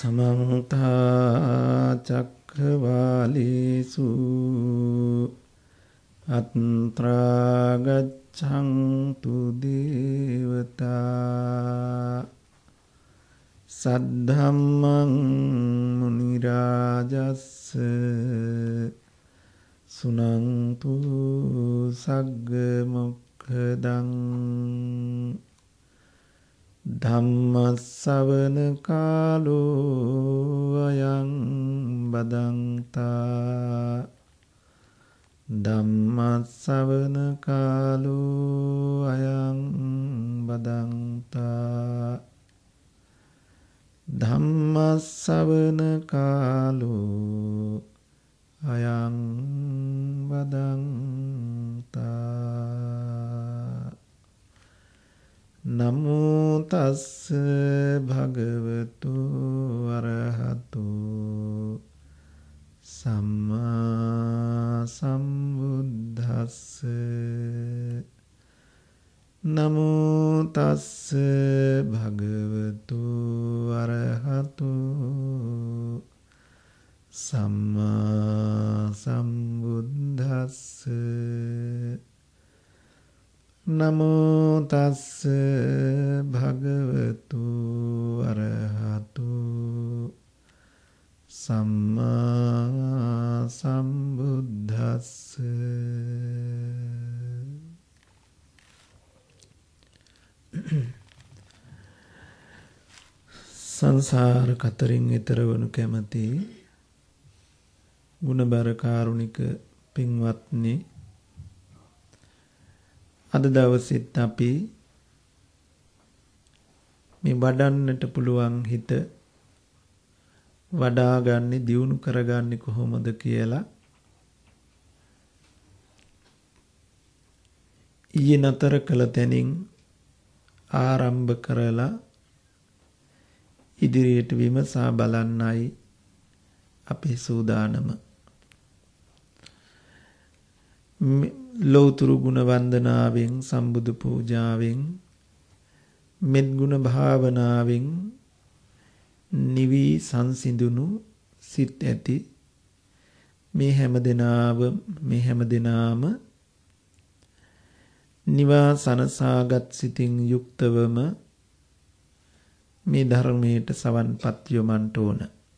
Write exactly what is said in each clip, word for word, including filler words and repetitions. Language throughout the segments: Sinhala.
समन्त चक्रवालेषु अत्रा गच्छन्तु देवता सद्धम्मं मुनिराजस्स सुनन्तु सग्गमुखदं ධම්මස්සවන කාලෝ අයං බදන්තා ධම්මස්සවන කාලෝ අයං බදන්තා ධම්මස්සවන කාලෝ අයං බදන්තා නමෝ තස්ස භගවතු අරහතු සම්මා සම්බුද්දස්ස නමෝ තස්ස භගවතු අරහතු සම්මා සම්බුද්දස්ස නමෝ තස්ස භගවතු අරහතු සම්මා සම්බුද්දස්ස සංසාර කතරින් ඈතර වනු කැමැති ගුණබර කාරුණික පින්වත්නි, අද දවසෙත් අපි මේ වඩන්නට පුළුවන් හිත වඩා ගන්න දියුණු කරගන්නේ කොහොමද කියලා ඊයේ නතර කළ තැනින් ආරම්භ කරලා ඉදිරියට විමසා බලන්නයි අපේ සූදානම. ලෞතුරු ගුණ වන්දනාවෙන් සම්බුදු පූජාවෙන් මෙත් ගුණ භාවනාවෙන් නිවි සංසිඳුණු සිත් ඇති මේ හැම දෙනාව මේ හැම දෙනාම නිවාසනසාගත් සිතින් යුක්තවම මේ ධර්මයට සවන්පත් යොමන්ට ඕන.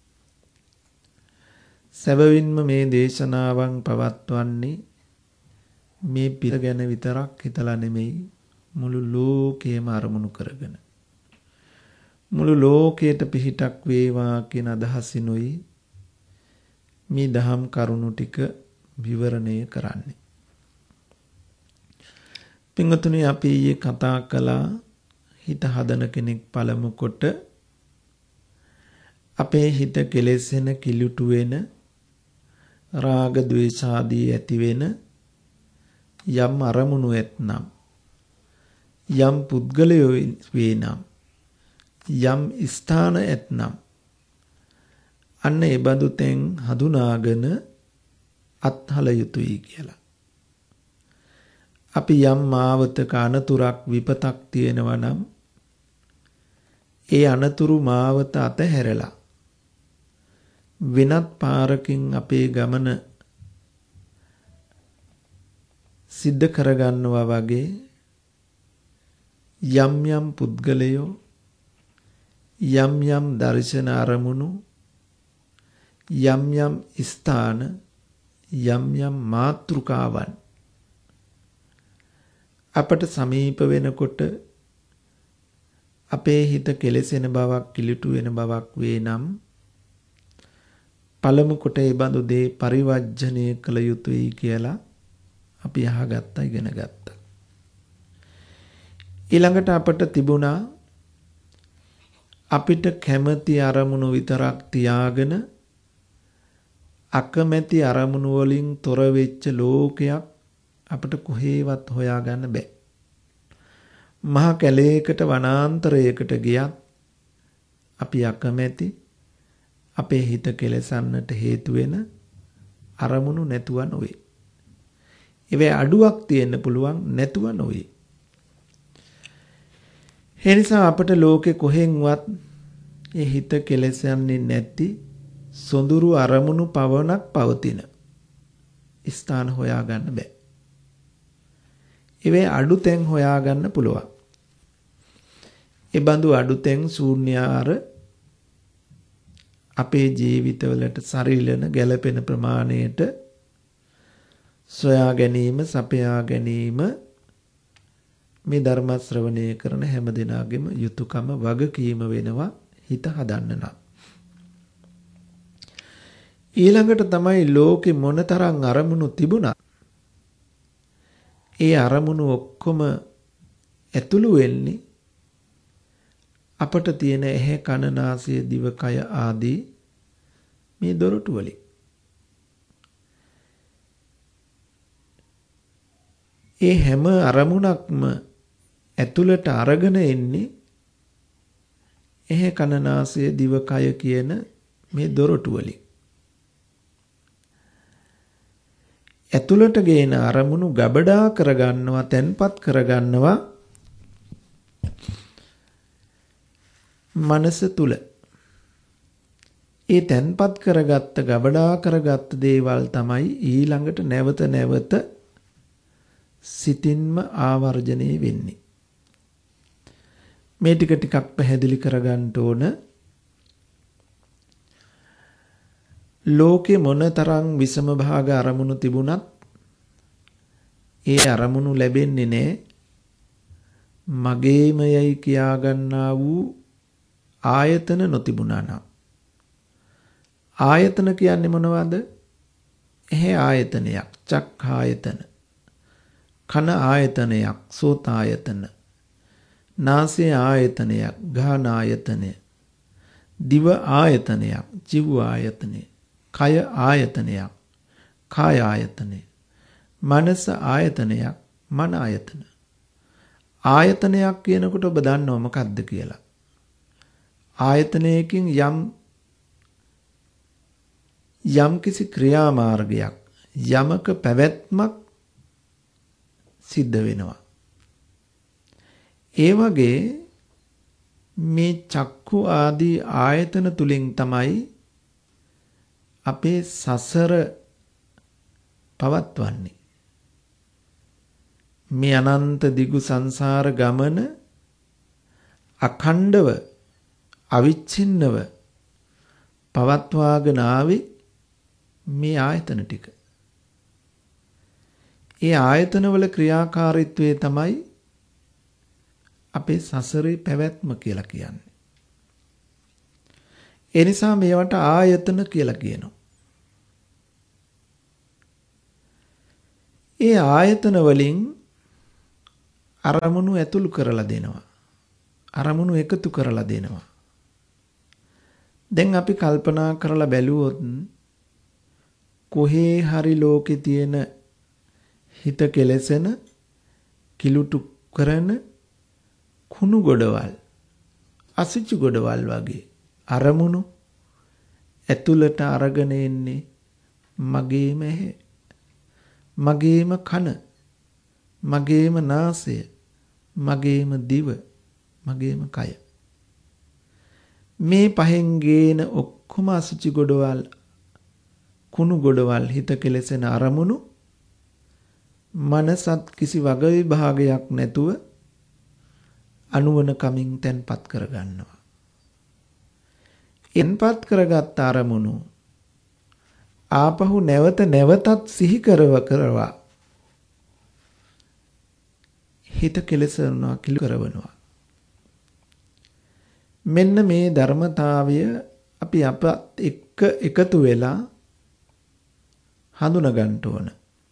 සැබවින්ම මේ දේශනාවන් පවත්වන්නේ මේ පිර ගැන විතරක් හිතලා නෙමෙයි, මුළු ලෝකයම අරමුණු කරගෙන මුළු ලෝකයට පිහිටක් වේවා කියන අදහසිනුයි මේ දහම් කරුණු ටික විවරණය කරන්නේ. පින්වතුනි, අපි ඊයේ කතා කළා හිත හදන කෙනෙක් පළමු කොට අපේ හිත කෙලෙසෙන කිලුටු වෙන රාග ද්වේෂ ආදී ඇති වෙන යම් අරමුණු ඇතනම්, යම් පුද්ගලයෝ වේනම්, යම් ස්ථාන ඇතනම් අන්න ඒ බඳු තෙන් හඳුනාගෙන අත්හල යුතුයි කියලා. අපි යම් මාවතක අනතුරක් විපතක් තියෙනවා නම් ඒ අනතුරු මාවත අතහැරලා වෙනත් පාරකින් අපේ ගමන සිද්ධ කරගන්නවා වගේ යම් යම් පුද්ගලයෝ යම් යම් දර්ශන අරමුණු යම් යම් ස්ථාන යම් යම් මාතෘකාවන් අපට සමීප වෙනකොට අපේ හිත කෙලෙසෙන බවක් කිලිටු වෙන බවක් වේ නම් පළමු කොට ඒ බඳු දේ පරිවර්ජණය කළ යුතුයි කියලා අපි අහගත්තා, ඉගෙන ගත්තා. ඊළඟට අපට තිබුණා අපිට කැමති අරමුණු විතරක් තියාගෙන අකමැති අරමුණු වලින් තොර වෙච්ච ලෝකයක් අපිට කොහේවත් හොයාගන්න බෑ. මහ කැලේකට වනාන්තරයකට ගියත් අපි අකමැති අපේ හිත කෙලසන්නට හේතු වෙන අරමුණු නැතුව නොවේ. ඒවේ අඩුවක් තියෙන්න පුළුවන්, නැතුව නොවේ. ඒ නිසා අපට ලෝකේ කොහෙන්වත් ඒ හිත කෙලෙසන්නේ නැති සොඳුරු අරමුණු පවණක් පවතින ස්ථාන හොයාගන්න බෑ. ඒවේ අඩුතෙන් හොයාගන්න පුළුවන්. ඒ බඳු අඩුතෙන් ශූන්‍යාර අපේ ජීවිතවලට සරිලන ගැළපෙන ප්‍රමාණයට සොයා ගැනීම, සපයා ගැනීම මේ ධර්ම ශ්‍රවණය කරන හැම දිනාගෙම යුතුයකම වගකීම වෙනවා හිත හදන්න නම්. ඊළඟට තමයි ලෝකෙ මොනතරම් අරමුණු තිබුණා. ඒ අරමුණු ඔක්කොම ඇතුළු වෙන්නේ අපට තියෙන ඇහැ කන නාසය දිව කය ආදී මේ දොරටු වලින්. ඒ හැම අරමුණක්ම ඇතුළට අරගෙන එන්නේ ඇහැ කන නාසය දිව කය කියන මේ දොරටු වලින්. ඇතුළට ගේන අරමුණු ගබඩා කරගන්නවා, තැන්පත් කරගන්නවා මනස තුල. ඒ තැන්පත් කරගත්ත ගබඩා කරගත්ත දේවල් තමයි ඊළඟට නැවත නැවත සිතින්ම ආවර්ජණය වෙන්නේ. මේ ටික ටිකක් පැහැදිලි කරගන්න ඕන. ලෝකේ මොනතරම් විසම භාග අරමුණු තිබුණත් ඒ අරමුණු ලැබෙන්නේ නැහැ මගේමයයි කියා ගන්නා වූ ආයතන නොතිබුණා නම්. ආයතන කියන්නේ මොනවද? එහේ ආයතනයක්, චක් ආයතන, කන ආයතනයක්, සෝත ආයතන, නාසය ආයතනයක්, ගාන ආයතනය, දිව ආයතනයක්, ජීව ආයතනය, කය ආයතනයක්, කාය ආයතනය, මනස ආයතනයක්, මන ආයතන. ආයතනයක් කියනකොට ඔබ දන්නව මොකක්ද කියලා. ආයතනයකින් යම් යම් කිසි ක්‍රියාමාර්ගයක්, යමක පැවැත්මක් සිද්ධ වෙනවා. ඒ වගේ මේ චක්කු ආදී ආයතන තුලින් තමයි අපේ සසර පවත්වන්නේ. මේ අනන්ත දිගු සංසාර ගමන අඛණ්ඩව අවිච්ඡින්නව පවත්වාගෙන ආවේ මේ ආයතන ටික. ඒ ආයතනවල ක්‍රියාකාරීත්වය තමයි අපේ සසරේ පැවැත්ම කියලා කියන්නේ. ඒ නිසා මේවට ආයතන කියලා කියනවා. ඒ ආයතන වලින් අරමුණු ඇතුළු කරලා දෙනවා. අරමුණු එකතු කරලා දෙනවා. දැන් අපි කල්පනා කරලා බැලුවොත් කොහේ හරි ලෝකේ තියෙන හිත කෙලෙසෙන, කිලුටු කරන කුණු ගොඩවල්, අසුචි ගොඩවල් වගේ අරමුණු ඇතුළට අරගෙන එන්නේ මගේම ඇහැ, මගේම කන, මගේම නාසය, මගේම දිව, මගේම කය. මේ පහෙන් ගේන ඔක්කොම අසුචි ගොඩවල්, කුණු ගොඩවල්, හිත කෙලෙසෙන අරමුණු මනසත් කිසි වග විභාගයක් නැතුව අනුවන කමින් තැන්පත් කරගන්නවා. එන්පත් කරගත් අරමුණු ආපහු නැවත නැවතත් සිහි කරව කරවා හිත කෙලෙසනවා, කිලු කරවනවා. මෙන්න මේ ධර්මතාවය අපි අපත් එක්ක එකතු වෙලා හඳුනා ගන්න ඕන.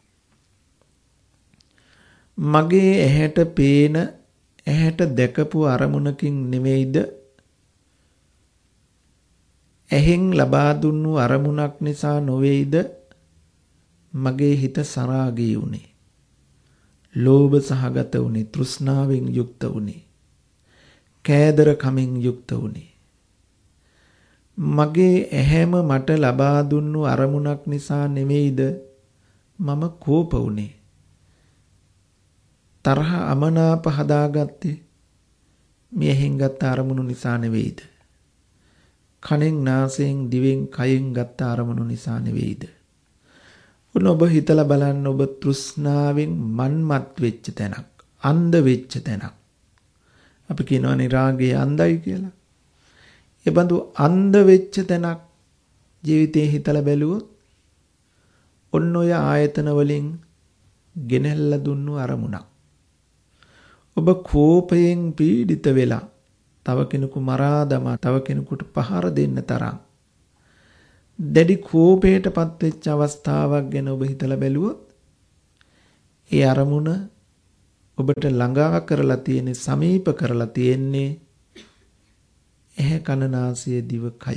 මගේ ඇහැට පේන, ඇහැට දැකපු අරමුණකින් නෙමෙයිද ඇහෙන් ලබා දුන්නු අරමුණක් නිසා නොවේයිද මගේ හිත සරාගී උනේ, ලෝභ සහගත උනේ, තෘෂ්ණාවෙන් යුක්ත උනේ, කෑදර කමින් යුක්ත උනේ. මගේ ඇහැම මට ලබා දුන්නු අරමුණක් නිසා නෙමෙයිද මම කෝප උනේ, තරහ අමනාප හදාගත්තේ මේ ඇහෙන් ගත්ත අරමුණු නිසා නෙවෙයිද? කනෙන් නාසයෙන් දිවෙන් කයෙන් ගත්ත අරමුණු නිසා නෙවෙයිද? උන ඔබ හිතලා බලන්න ඔබ තෘෂ්ණාවෙන් මන්මත් වෙච්ච තැනක්, අන්ධ වෙච්ච තැනක්. අපි කියනවානේ රාගයේ අන්ධයි කියලා. ඒ බඳු අන්ධ වෙච්ච තැනක් ජීවිතේ හිතලා බැලුවොත් ඔන්න ඔය ආයතන වලින් ගෙනහැල්ලා දුන්නු අරමුණක්. ඔබ කෝපයෙන් පීඩිත වෙලා තව කෙනෙකු මරා දමා තව කෙනෙකුට පහර දෙන්න තරම් දැඩි කෝපයටපත් වෙච්ච අවස්ථාවක් ගැන ඔබ හිතලා බැලුවොත් ඒ අරමුණ ඔබට ළඟා කරලා තියෙන්නේ, සමීප කරලා තියෙන්නේ ඇහැ කන නාසය දිව කය.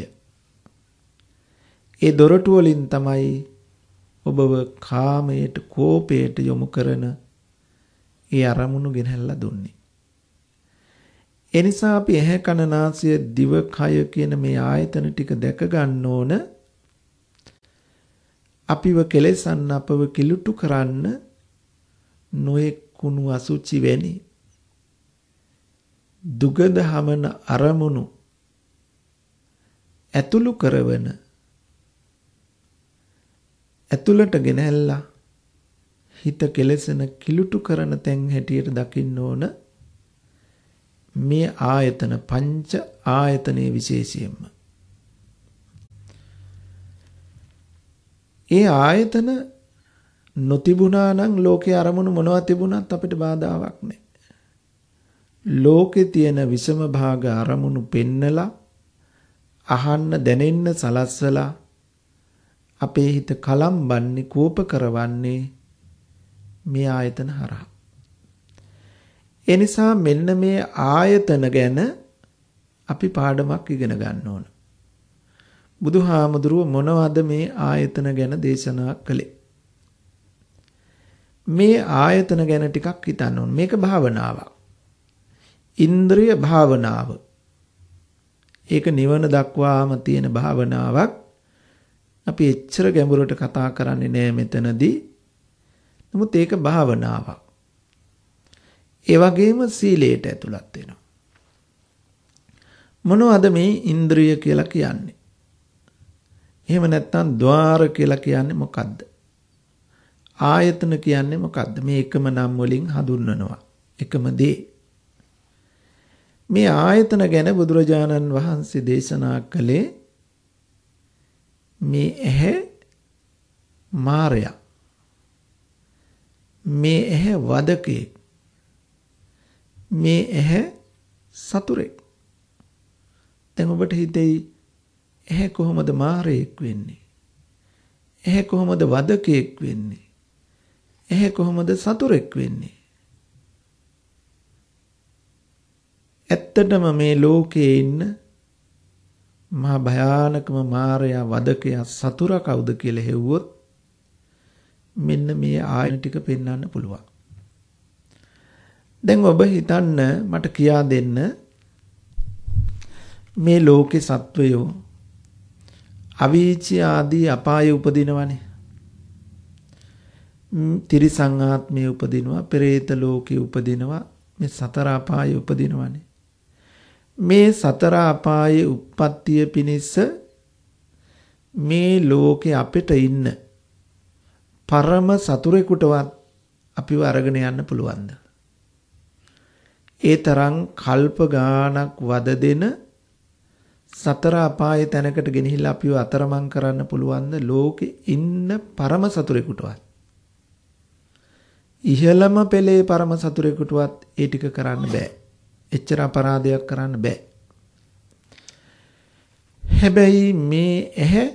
ඒ දොරටු වලින් තමයි ඔබව කාමයට, කෝපයට යොමු කරන ඒ අරමුණු ගෙනහැල්ලා දුන්නේ. ඒ නිසා අපි ඇහැ කන නාසය දිව කය කියන මේ ආයතන ටික දැක ගන්න ඕන. අපිව කෙලෙසන්න, අපව කිලුටු කරන්න නොයෙක් කුණු අසුචි වැනි දුගඳ හමන අරමුණු ඇතුළු කරවන, ඇතුළට ගෙනහැල්ලා හිත කෙලෙසන, කිලුටු කරන තැන් හැටියට දකින්න ඕන මේ ආයතන, පංච ආයතනයේ විශේෂයෙන්ම. ඒ ආයතන නොතිබුණා නම් ලෝකේ අරමුණු මොනවා තිබුණත් අපිට බාධාවක් නැහැ. ලෝකේ තියෙන විෂම භාග අරමුණු පෙන්නලා අහන්න, දැනෙන්න සලස්සලා අපේ හිත කලම්බන්නේ, කෝප කරවන්නේ මේ ආයතන හරහා. ඒ නිසා මෙන්න මේ ආයතන ගැන අපි පාඩමක් ඉගෙන ගන්න ඕන. බුදුහාමුදුරුව මොනවද මේ ආයතන ගැන දේශනා කළේ? මේ ආයතන ගැන ටිකක් හිතන්න ඕන. මේක භාවනාවක්. ඉන්ද්‍රිය භාවනාව. ඒක නිවන දක්වාම තියෙන භාවනාවක්. අපි එච්චර ගැඹුරට කතා කරන්නේ නෑ මෙතනදී. නමුත් ඒක භාවනාවක්. ඒ වගේම සීලයට ඇතුළත් වෙනවා. මොනවද මේ ඉන්ද්‍රිය කියලා කියන්නේ? එහෙම නැත්නම් ద్వාර කියලා කියන්නේ මොකද්ද? ආයතන කියන්නේ මොකද්ද? මේ එකම නම් වලින් හඳුන්වනවා. එකම දේ. මේ ආයතන ගැන බුදුරජාණන් වහන්සේ දේශනා කළේ මේ ඇහැ මායя. මේ ඇහැ වදකේ. මේ ඇහැ සතුරෙක්. දැන් ඔබට හිතෙයි ඇහැ කොහොමද මාරයෙක් වෙන්නේ? ඇහැ කොහොමද වදකෙක් වෙන්නේ? ඇහැ කොහොමද සතුරෙක් වෙන්නේ? ඇත්තටම මේ ලෝකයේ ඉන්න මහා භයානකම මාරයා, වදකයා, සතුරා කවුද කියලා හෙව්වොත් මෙන්න මේ ආයතන ටික පෙන්වන්න පුළුවන්. දැන් ඔබ හිතන්න, මට කියා දෙන්න, මේ ලෝකේ සත්වයෝ අවීචි ආදී අපායේ උපදිනවනේ. තිරිසං ආත්මයේ උපදිනවා, පෙරේත ලෝකේ උපදිනවා, මේ සතර අපායේ උපදිනවනේ. මේ සතර අපායේ උප්පත්තිය පිණිස මේ ලෝකේ අපිට ඉන්න පරම සතුරෙකුටවත් අපිව අරගෙන යන්න පුළුවන්ද? ඒ තරම් කල්ප ගාණක් වද දෙන සතර අපායේ තැනකට ගෙනහිල්ලා අපිව අතරමං කරන්න පුළුවන්ද ලෝකේ ඉන්න පරම සතුරෙකුටවත්? ඉහළම පෙළේ පරම සතුරෙකුටවත් ඒ ටික කරන්න බෑ. එච්චර අපරාධයක් කරන්න බෑ. හැබැයි මේ ඇහැ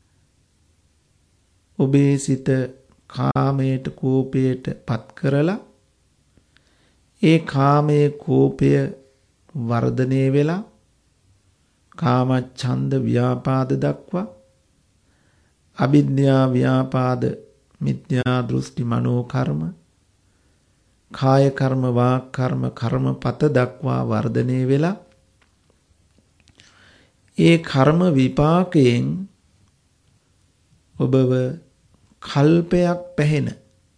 ඔබේ සිත කාමයට, කෝපයට පත් කරලා ඒ කාමයේ, කෝපය වර්ධනය වෙලා කාම ඡන්ද ව්‍යාපාද දක්වා අවිද්‍යා ව්‍යාපාද මිත්‍යා දෘෂ්ටි මනෝ කර්ම කාය කර්ම වාක් කර්ම කර්මපත දක්වා වර්ධනය වෙලා ඒ කර්ම විපාකයෙන් ඔබව කල්පයක් පැහැෙන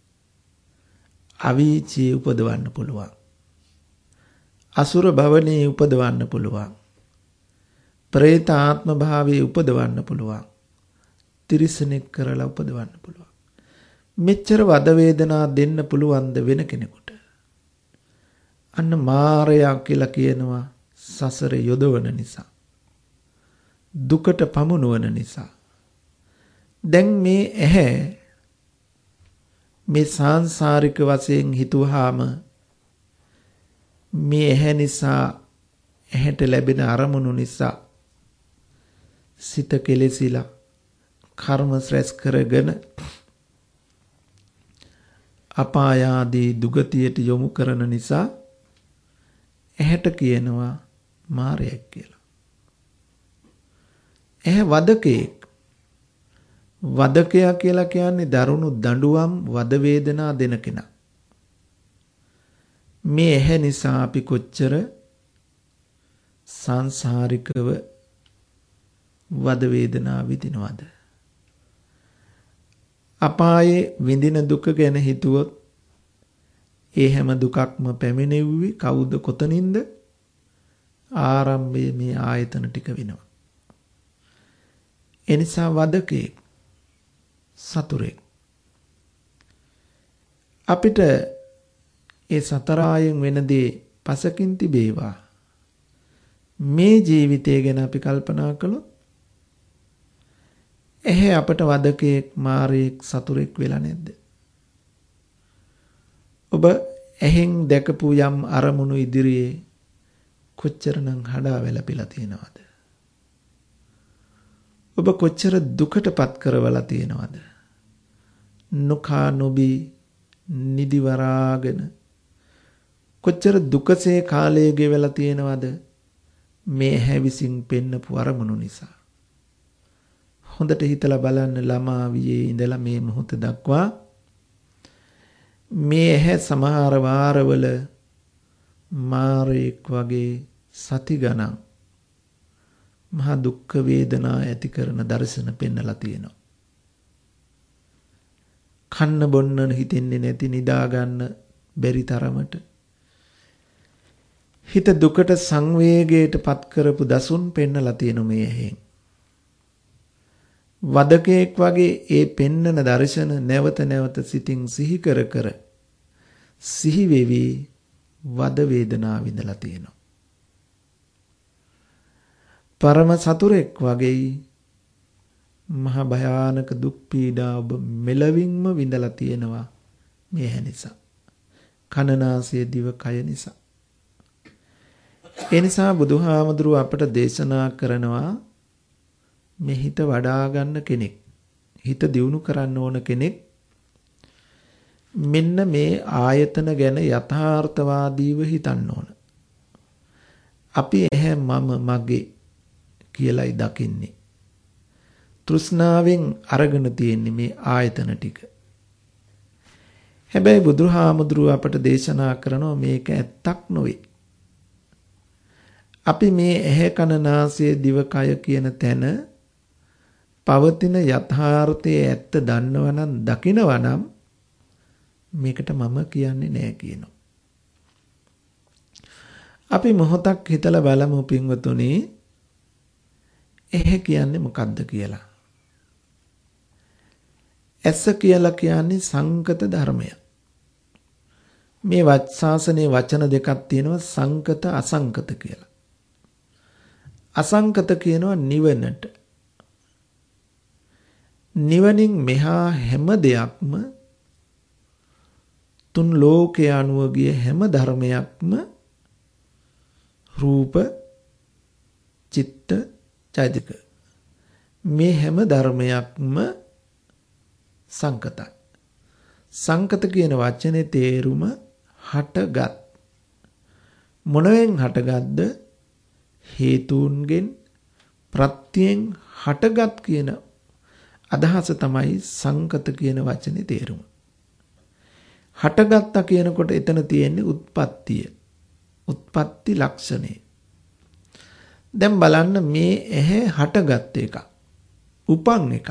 අවීචියේ උපදවන්න පුළුවන්. අසුර භවනේ උපදවන්න පුළුවන්. പ്രേත ආත්ම භාවයේ උපදවන්න පුළුවන්. තිරිසනෙක් කරලා උපදවන්න පුළුවන්. මෙච්චර වද වේදනා දෙන්න පුළුවන්ද වෙන කෙනෙකුට? අන්න මාරයා කියලා කියනවා සසර යොදවන නිසා. දුකට පමුණුවන නිසා. දැන් මේ ඇහැ මේ සාංශාරික වශයෙන් හිතුවාම මේ ඇහැ නිසා ඇහැට ලැබෙන අරමුණු නිසා සිත කෙලෙසිලා කර්ම රැස් කරගෙන අපාය ආදී දුගතියට යොමු කරන නිසා ඇහැට කියනවා මාරයෙක් කියලා. ඇහැ වදකෙක්. වදකයා කියලා කියන්නේ දරුණු දඬුවම් වද වේදනා දෙන කෙනා. මේ ඇහැ නිසා අපි කොච්චර සංසාරිකව වද වේදනා විඳිනවද? අපායේ විඳින දුක ගැන හිතුවොත් ඒ හැම දුකක්ම පැමිණෙව්වේ කවුද කොතනින්ද? ආරම්භයේ මේ ආයතන ටික වෙනවා. එනිසා වදකේ සතුරෙක්. අපිට ඒ සතරායෙන් වෙන දේ පසකින් තිබේවා. මේ ජීවිතය ගැන අපි කල්පනා කළොත් එහේ අපට වදකෙක් මාරයෙක් සතුරෙක් වෙලා නැද්ද? ඔබ එහෙන් දැකපු යම් අරමුණු ඉදිරියේ කොච්චරනම් හඩා වැළපිලා තියෙනවද? ඔබ කොච්චර දුකටපත් කරවලා තියෙනවද? නොකා නොබී නිදිවරාගෙන කොච්චර දුකසේ කාලය ගෙවලා තියෙනවද මේ හැවිසින් පෙන්නපු අරමුණු නිසා? හොඳට හිතලා බලන්න ළමා වියේ ඉඳලා මේ මොහොත දක්වා මේ ඇහැ සමහර වාරවල මාරෙක් වගේ සති ගණන් මහා දුක් වේදනා ඇති කරන දර්ශන පෙන්නලා තියෙනවා. කන්න බොන්න හිතෙන්නේ නැති නිදා ගන්න බැරි තරමට හිත දුකට සංවේගයට පත් කරපු දසුන් පෙන්නලා තියෙන මේ ඇහෙන්. වදකෙක් වගේ ඒ පෙන්නන දර්ශන නැවත නැවත සිතින් සිහි කර කර සිහි වෙවි වද වේදනා විඳලා තියෙනවා. පරම සතුරෙක් වගේ මහ භයානක දුක් පීඩා ඔබ මෙලවින්ම විඳලා තියෙනවා මේ හැ නිසා. කනනාසය දිව කය නිසා. ඒ නිසා බුදුහාමුදුරුව අපට දේශනා කරනවා මේ හිත වඩා ගන්න කෙනෙක්, හිත දියුණු කරන්න ඕන කෙනෙක් මෙන්න මේ ආයතන ගැන යථාර්ථවාදීව හිතන්න ඕන. අපි එහැ මම මගේ කියලායි දකින්නේ. තෘෂ්ණාවෙන් අරගෙන තියෙන්නේ මේ ආයතන ටික. හැබැයි බුදුහාමුදුරුව අපට දේශනා කරනවා මේක ඇත්තක් නොවේ. අපි මේ ඇහැ කන නාසය දිව කය කියන තැන පවතින යථාර්ථයේ ඇත්ත දන්නවනම් දකිනවනම් මේකට මම කියන්නේ නෑ කියනවා. අපි මොහොතක් හිතලා බලමු පින්වතුනි ඇහැ කියන්නේ මොකක්ද කියලා. ඇස කියලා කියන්නේ සංකත ධර්මය. මේ වචසාසනේ වචන දෙකක් තියෙනවා සංකත අසංකත කියලා. අසංකත කියනවා නිවනට. නිවනින් මෙහා හැම දෙයක්ම තුන් ලෝකයේ අනුව ගිය හැම ධර්මයක්ම රූප චිත්ත චෛතසික මේ හැම ධර්මයක්ම සංකතයි. සංකත කියන වචනේ තේරුම හටගත්. මොනෙන් හටගත්ද? හේතුන්ගෙන් ප්‍රත්‍යයෙන් හටගත් කියන අදහස තමයි සංකත කියන වචනේ තේරුම. හටගත්තා කියනකොට එතන තියෙන්නේ උත්පත්තිය. උත්පත්ති ලක්ෂණය. දැන් බලන්න මේ ඇහැ හටගත් එක. උපන් එක.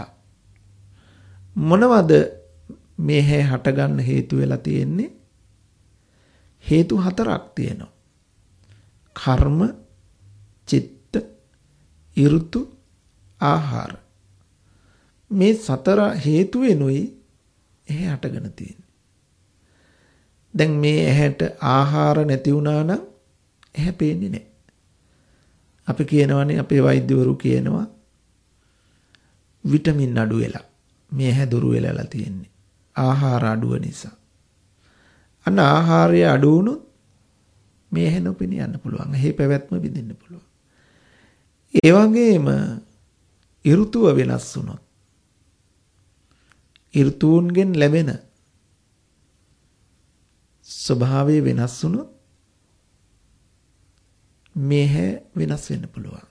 මොනවද මේ ඇහැ හටගන්න හේතු වෙලා තියෙන්නේ? හේතු හතරක් තියෙනවා. කර්ම, චිත්ත, ඍතු, ආහාර. මේ සතර හේතු වෙනුයි ඇහැ හටගෙන තියෙන්නේ. දැන් මේ ඇහැට ආහාර නැති වුණා නම් ඇහැ පේන්නේ නැහැ. අපි කියනවානේ අපේ වෛද්‍යවරු කියනවා විටමින් අඩු වෙලා මේ ඇහැ දුරු වෙලා තියෙන්නේ. ආහාර අඩුව නිසා. අන්න ආහාරය අඩු වුණොත් මේ ඇහැ නොපෙනී යන්න පුළුවන්. ඇහි පැවැත්ම විඳින්න පුළුවන්. ඒ වගේම ඍතුව වෙනස් වුණොත් ඍතුන්ගෙන් ලැබෙන ස්වභාවය වෙනස් වුණොත් මේ ඇහැ වෙනස් වෙන්න පුළුවන්.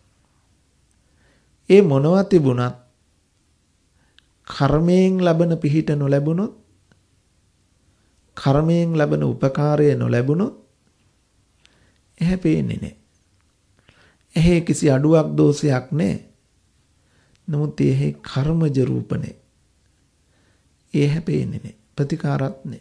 ඒ මොනවා තිබුණත් කර්මයෙන් ලබන පිහිට නොලැබුණොත් කර්මයෙන් ලබන උපකාරය නොලැබුණොත් ඇහැ පේන්නේ නැහැ. ඇහි කිසි අඩුවක් දෝෂයක් නැහැ. නමුත් ඇහි කර්මජ රූප නැහැ. ඒ ඇහැ පේන්නේ නැහැ. ප්‍රතිකාරත් නැහැ.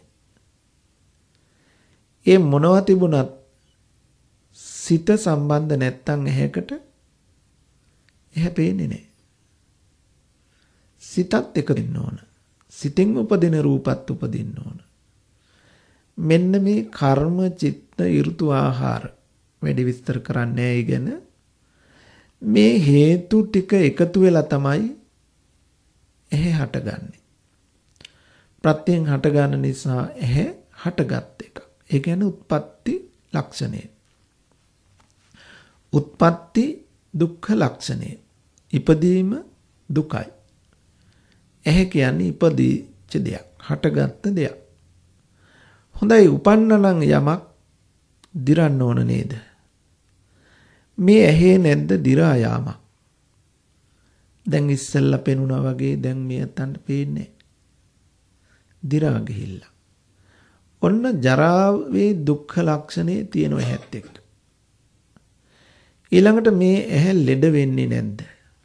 ඒ මොනවා තිබුණත් සිත සම්බන්ධ නැත්තම් ඇහැකට ඇහැ පේන්නේ නැහැ. සිතත් එක දෙන්න ඕන. සිතෙන් උපදින රූපත් උපදින්න ඕන. මෙන්න මේ කර්ම, චිත්ත, ඍතු, ආහාර වැඩි විස්තර කරන්නේ ඉගෙන මේ හේතු ටික එකතු වෙලා තමයි ඇහැ හටගන්නේ. ප්‍රත්‍යයෙන් හටගන්න නිසා ඇහැ හටගත් එක. ඒ කියන්නේ උත්පත්ති ලක්ෂණය. උත්පත්ති දුක්ඛ ලක්ෂණය. ඉපදීම දුකයි. ඇහැ කියන්නේ ඉපදිච්ච දෙයක්, හටගත්ත දෙයක්. හොඳයි, උපන්න නම් යමක් දිරන්න ඕන නේද? මේ ඇහි නැද්ද දිරා යාමක්? දැන් ඉස්සෙල්ලා පෙනුණා වගේ දැන් මේ අතන්ට පේන්නේ දිරා ගිහිල්ලා. ඔන්න ජරාවේ දුක්ඛ ලක්ෂණේ තියෙන ඇහත් එක්ක. ඊළඟට මේ ඇහැ ලෙඩ වෙන්නේ නැද්ද?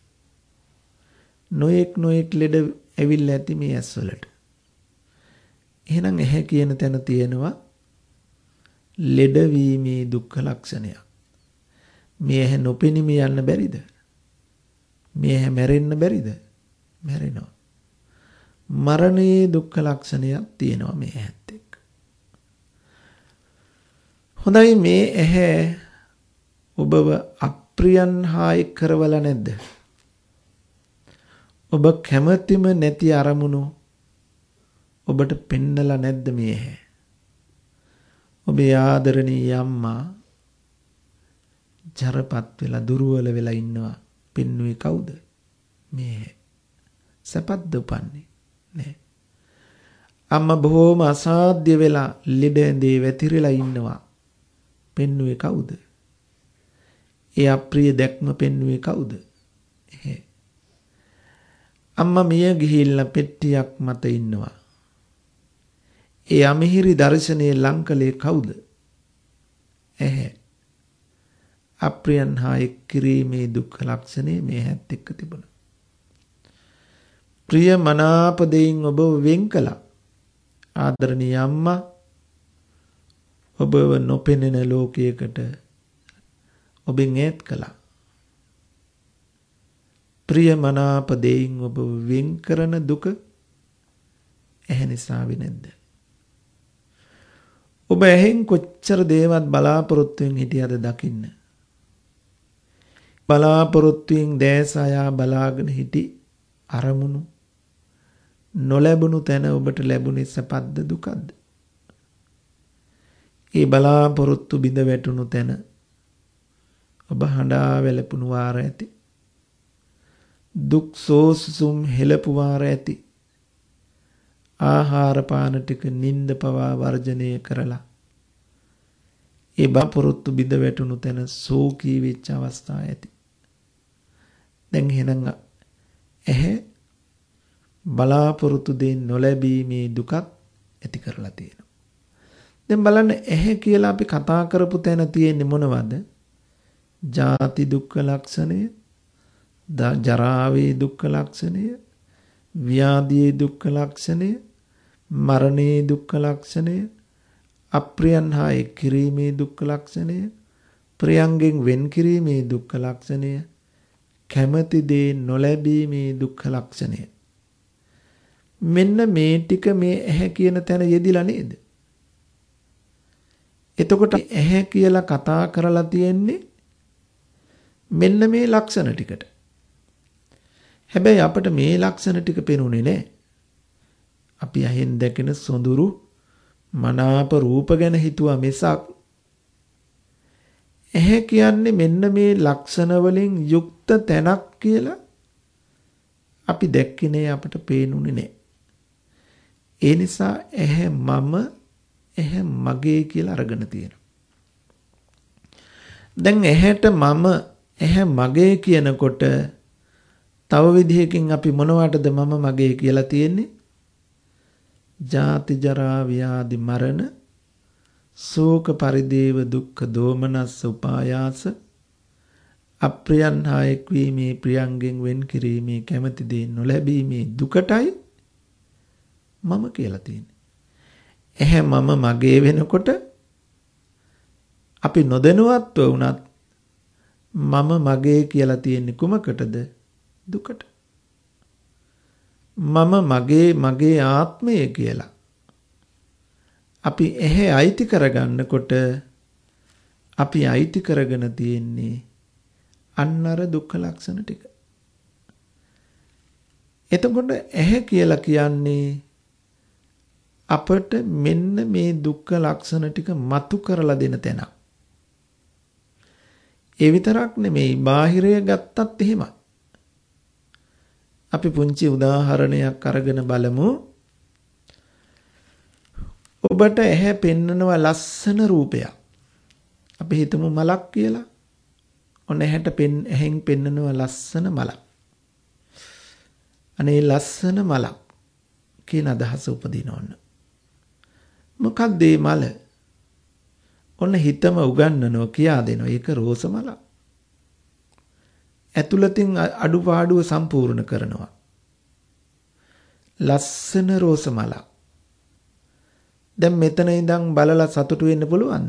නොඑක් නොඑක් ලෙඩ ඇවිල්ලා ඇති මේ ඇස් වලට. එහෙනම් ඇහැ කියන තැන තියෙනවා ලෙඩ වීමේ දුක්ඛ ලක්ෂණය. මේ ඇහැ නොපෙනීම යන්න බැරිද? මේ ඇහැ මැරෙන්න බැරිද? මැරෙනවා. මරණයේ දුක්ඛ ලක්ෂණයක් තියෙනවා මේ ඇහත් එක්ක. හොඳයි, මේ ඇහැ ඔබව අප්‍රියන් හා එක් කරවලා නැද්ද? ඔබ කැමැතිම නැති අරමුණු ඔබට පෙන්නලා නැද්ද මේ ඇහැ? ඔබේ ආදරණීය අම්මා ජරපත් වෙලා දුර්වල වෙලා ඉන්නවා. පෙන්වුවේ කවුද? මේ ඇහැ. සපද්ද උපන්නේ නෑ. අම්මා බොහෝම අසාධ්‍ය වෙලා ලෙඩ ඇඳේ වැතිරිලා ඉන්නවා. පෙන්වුවේ කවුද? ඒ අප්‍රිය දැක්ම පෙන්වුවේ කවුද? ඇහැ. අම්මා මිය ගිහිල්ලා පෙට්ටියක් මත ඉන්නවා. ඒ අමිහිරි දර්ශනයේ ලංකලේ කවුද? ඇහැ. අප්‍රියන් හා එක් කිරීමේ දුක්ඛ ලක්ෂණය මේ ඇහත් එක්ක තිබුණා. ප්‍රිය මනාප දෙයින් ඔබ වෙන් කළා. ආදරණීය අම්මා ඔබව නොපෙනෙන ලෝකයකට ඔබෙන් ඈත් කළා. ප්‍රිය මනාප දෙයින් ඔබ වෙන් කරන දුක ඇහැ නිසා වෙන්නේද? ඔබ ඇහෙන් කොච්චර දේවත් බලාපොරොත්තුෙන් හිටියද දකින්න. බලාපොරොත්තුෙන් දැස අයා බලාගෙන හිටි අරමුණු නොලැබුණු තැන ඔබට ලැබුණේ සපද්ද දුකද්ද? ඒ බලාපොරොත්තු බිඳ වැටුණු තැන ඔබ හඬා වැළපුණු වාර ඇති. දුක් සෝසුම් හෙළපු වාර ඇති. ආහාර පාන ටික නිନ୍ଦ පවා වර්ජනය කරලා ඒ බලාපොරොත්තු බිඳ වැටුණු තැන සෝකී වෙච්ච අවස්ථා ඇති. දැන් එහෙනම් ඇහැ බලාපොරොත්තු දෙයින් නොලැබීමේ දුකත් ඇති කරලා තියෙනවා. දැන් බලන්න, ඇහැ කියලා අපි කතා කරපු තැන තියෙන්නේ මොනවද? ජාති දුක්ඛ ලක්ෂණය, ජරාවේ දුක්ඛ ලක්ෂණය, ව්‍යාධියේ දුක්ඛ ලක්ෂණය, මරණයේ දුක්ඛ ලක්ෂණය, අප්‍රියන් හා එක් කිරීමේ දුක්ඛ ලක්ෂණය, ප්‍රියංගෙන් වෙන් කිරීමේ දුක්ඛ ලක්ෂණය, කැමති දේ නොලැබීමේ දුක්ඛ ලක්ෂණය. මෙන්න මේ ටික මේ ඇහැ කියන තැන යෙදිලා නේද? එතකොට ඇහැ කියලා කතා කරලා තියෙන්නේ මෙන්න මේ ලක්ෂණ ටිකට. හැබැයි අපිට මේ ලක්ෂණ ටික පේනුනේ නැහැ. අපි ඇහෙන් දැකෙන සොඳුරු මනාප රූප ගැන හිතුවා මිසක් ඇහැ කියන්නේ මෙන්න මේ ලක්ෂණ වලින් යුක්ත තැනක් කියලා අපි දැක්කේ නෑ, අපට පේනුනේ නෑ. ඒ නිසා ඇහැ මම, ඇහැ මගේ කියලා අරගෙන තියෙනවා. දැන් ඇහැට මම, ඇහැ මගේ කියනකොට තව විදිහකින් අපි මොනවටද මම මගේ කියලා තියෙන්නේ? ජාති ජරා ව්‍යාධි මරණ ශෝක පරිදේව දුක්ඛ දෝමනස්ස උපායාස අප්‍රියන් හා එක්වීමේ ප්‍රියංගෙන් වෙන් කිරීමේ කැමැති දේ නොලැබීමේ දුකටයි මම කියලා තියෙන්නේ. එහේ මම මගේ වෙනකොට අපි නොදැනුවත්ව වුණත් මම මගේ කියලා තියෙන්නේ කුමකටද? දුකට. මම මගේ මගේ ආත්මය කියලා අපි එහේ අයිති කරගන්නකොට අපි අයිති කරගෙන තියෙන්නේ අන්නර දුක්ඛ ලක්ෂණ ටික. එතකොට එහේ කියලා කියන්නේ අපට මෙන්න මේ දුක්ඛ ලක්ෂණ ටික මතු කරලා දෙන තැන. ඒ විතරක් නෙමෙයි බාහිරය ගත්තත් එහෙමයි. අපි පුංචි උදාහරණයක් අරගෙන බලමු. ඔබට ඇහැ පෙන්නනවා ලස්සන රූපයක්. අපි හිතමු මලක් කියලා. ඔන්න ඇහැට පෙන් ඇහෙන් පෙන්නනවා ලස්සන මලක්. අනේ ලස්සන මලක් කියන අදහස උපදින ඕන. මොකක්ද මේ මල? ඔන්න හිතම උගන්වනවා කියා දෙනවා. ඒක රෝස මලක්. ඇතුළතින් අඩුපාඩුව සම්පූර්ණ කරනවා. ලස්සන රෝස මලක්. දැන් මෙතන ඉඳන් බලලා සතුටු වෙන්න පුළුවන්ද?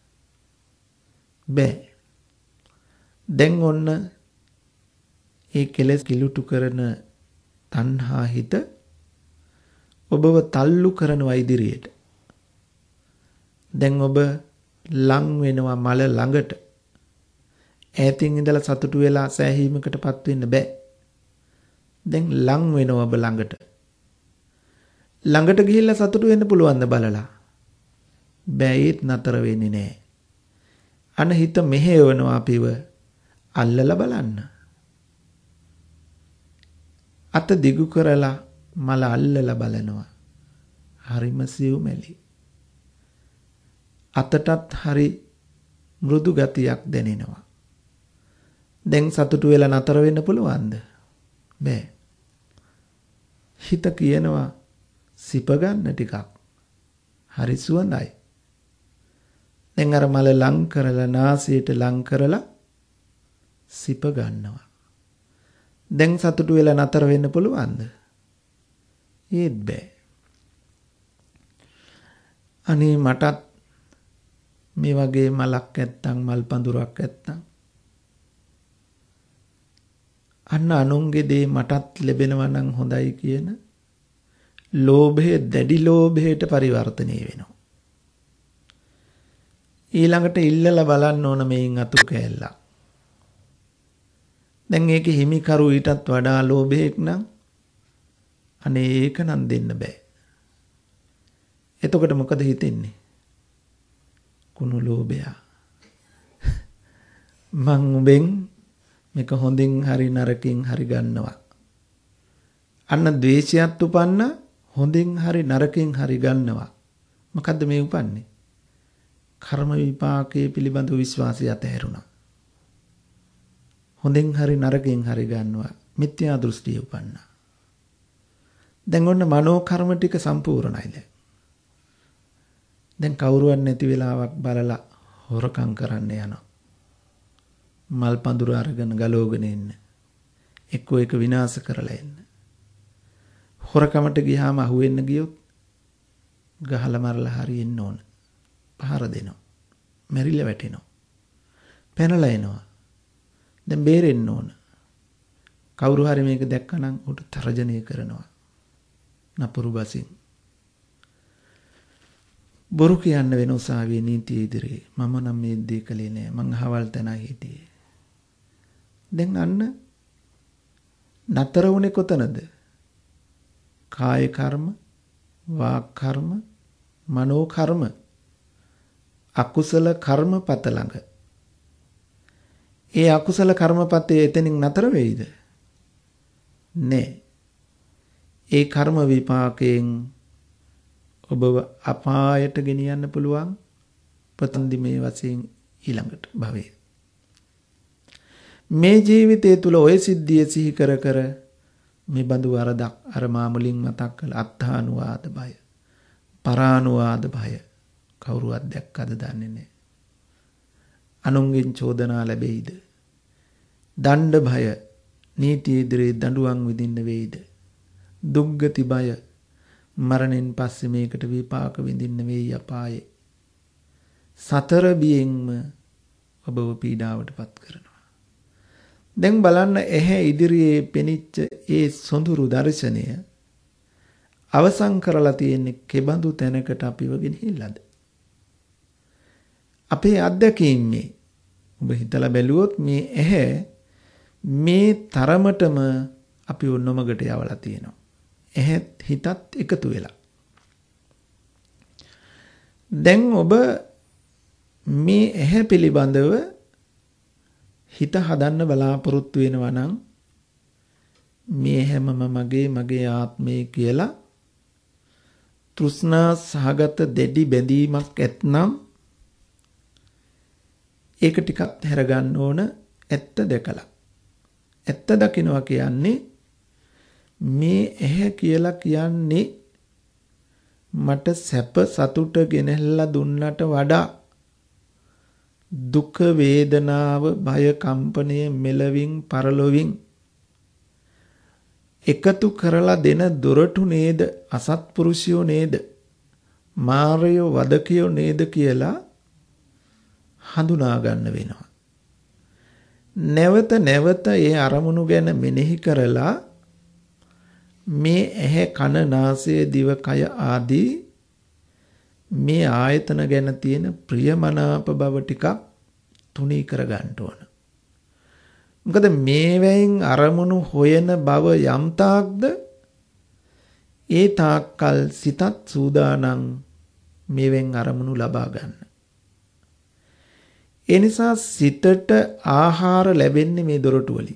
බෑ. දැන් ඔන්න ඒ කෙලෙස් කිලුටු කරන තණ්හා හිත ඔබව තල්ලු කරනවා ඉදිරියට. දැන් ඔබ ලං වෙනවා මල ළඟට. ඈතින් ඉඳලා සතුටු වෙලා සෑහීමකටපත් වෙන්න බෑ. දැන් ලං වෙනවා ඔබ ළඟට. ළඟට ගිහිල්ලා සතුටු වෙන්න පුළුවන්ද බලලා? බෑ, ඒත් නතර වෙන්නේ නෑ. අන හිත මෙහෙවනවා අපිව අල්ලලා බලන්න. අත දිගු කරලා මල අල්ලලා බලනවා. හරිම සියුමැලි. අතටත් හරි මෘදු ගතියක් දැනෙනවා. දැන් සතුටු වෙලා නතර වෙන්න පුළුවන්ද? බෑ. හිත කියනවා සිප ගන්න ටිකක්. හරි සුවඳයි. දැන් අර මල ලං කරලා නාසයට ලං කරලා සිප ගන්නවා. දැන් සතුටු වෙලා නතර වෙන්න පුළුවන්ද? ඒත් බෑ. අනේ මටත් මේ වගේ මලක් ඇත්තම් මල් පඳුරක් ඇත්තම් අන්න අනුන්ගේ දේ මටත් ලැබෙනවා නම් හොඳයි කියන ලෝභය දැඩි ලෝභයට පරිවර්තනය වෙනවා. ඊළඟට ඉල්ලලා බලන්න ඕන මේන් අතු කෑල්ල. දැන් ඒකේ හිමිකරු ඊටත් වඩා ලෝභයෙක් නම් අනේ ඒක නම් දෙන්න බෑ. එතකොට මොකද හිතෙන්නේ? කුණු ලෝභය. මං උඹෙන් මේක හොඳින් හරි නරකින් හරි ගන්නවා. අන්න ද්වේෂයත් උපන්න හොඳින් හරි නරකින් හරි ගන්නවා. මොකද්ද මේ උපන්නේ? කර්ම විපාකයේ පිළිබඳ විශ්වාසය ඇතහැරුණා. හොඳින් හරි නරකින් හරි ගන්නවා. මිත්‍යා දෘෂ්ටිය උපන්නා. දැන් ඔන්න මනෝ කර්ම ටික සම්පූර්ණයි දැන්. දැන් කවුරුවත් නැති වෙලාවක් බලලා හොරකම් කරන්න යනවා. මල් පඳුර අරගෙන ගලවගෙන එන්න. එක්කෝ එක විනාශ කරලා එන්න. හොරකමට ගියාම අහුවෙන්න ගියොත් ගහලා මරලා හරි එන්න ඕන. පහර දෙනවා. මැරිලා වැටෙනවා. පැනලා එනවා. දැන් බේරෙන්න ඕන. කවුරු හරි මේක දැක්කනම් උට තරජනය කරනවා. නපුරු බසින්. බොරු කියන්න වෙන උසාවියේ නීතිය ඉදිරියේ මම නම් මේ දේ කළේ නෑ. මං අහවල් තැනයි හිටියේ. දැන් අන්න නතර වුණේ කොතනද? කාය කර්ම, වාක් කර්ම, මනෝ කර්ම, අකුසල කර්මපත ළඟ. ඒ අකුසල කර්මපතේ එතනින් නතර වෙයිද? නෑ. ඒ කර්ම විපාකයෙන් ඔබව අපායට ගෙනියන්න පුළුවන් ප්‍රතින්දි මේ වශයෙන් ඊළඟට භවයේ. මේ ජීවිතය තුල ඔය සිද්ධිය සිහි කර කර මේ බඳු වරදක් අර මාමුලින් මතක් කළ අත්තානුවාද භය, පරානුවාද භය කවුරුවත් දැක්කද දන්නේ නැහැ. අනුන්ගෙන් චෝදනා ලැබෙයිද? දණ්ඩ භය, නීතිය ඉදිරියේ දඬුවම් විඳින්න වෙයිද? දුක්ගති භය, මරණයෙන් පස්සේ මේකට විපාක විඳින්න වෙයි අපායේ. සතර බියෙන්ම ඔබව පීඩාවටපත් කරනවා. දැන් බලන්න එහේ ඉදිරියේ පෙනිච්ච ඒ සොඳුරු දර්ශනය අවසන් කරලා තියෙන්නේ කෙබඳු තැනකට අපිව ගෙනහිල්ලාද? අපේ අත්දැකීමේ ඔබ හිතලා බැලුවොත් මේ ඇහැ මේ තරමටම අපිව නොමගට යවලා තියෙනවා. ඇහත් හිතත් එකතු වෙලා. දැන් ඔබ මේ ඇහැ පිළිබඳව හිත හදන්න බලාපොරොත්තු වෙනවා නම් මේ හැමම මගේ මගේ ආත්මය කියලා තෘෂ්ණා සහගත දෙඩි බැඳීමක් ඇත්නම් ඒක ටිකක් හැර ගන්න ඕන. ඇත්ත දැකලා. ඇත්ත දකින්නවා කියන්නේ මේ ඇහැ කියලා කියන්නේ මට සැප සතුට ගෙනහැල්ලා දුන්නට වඩා දුක වේදනාව භය කම්පනය මෙලවින් පරලොවින් එකතු කරලා දෙන දොරටු නේද? අසත්පුරුෂයෝ නේද? මාරයෝ වදකයෝ නේද කියලා හඳුනා ගන්න වෙනවා. නැවත නැවත ඒ අරමුණු ගැන මෙනෙහි කරලා මේ ඇහැ කන නාසය දිව කය ආදී මේ ආයතන ගැන තියෙන ප්‍රියමනාප බව ටිකක් තුනී කර ගන්න ඕන. මොකද මේවෙන් අරමුණු හොයන බව යම් තාක්ද ඒ තාක්කල් සිතත් සූදානම් මේවෙන් අරමුණු ලබා ගන්න. ඒ නිසා සිතට ආහාර ලැබෙන්නේ මේ දොරටු වලින්.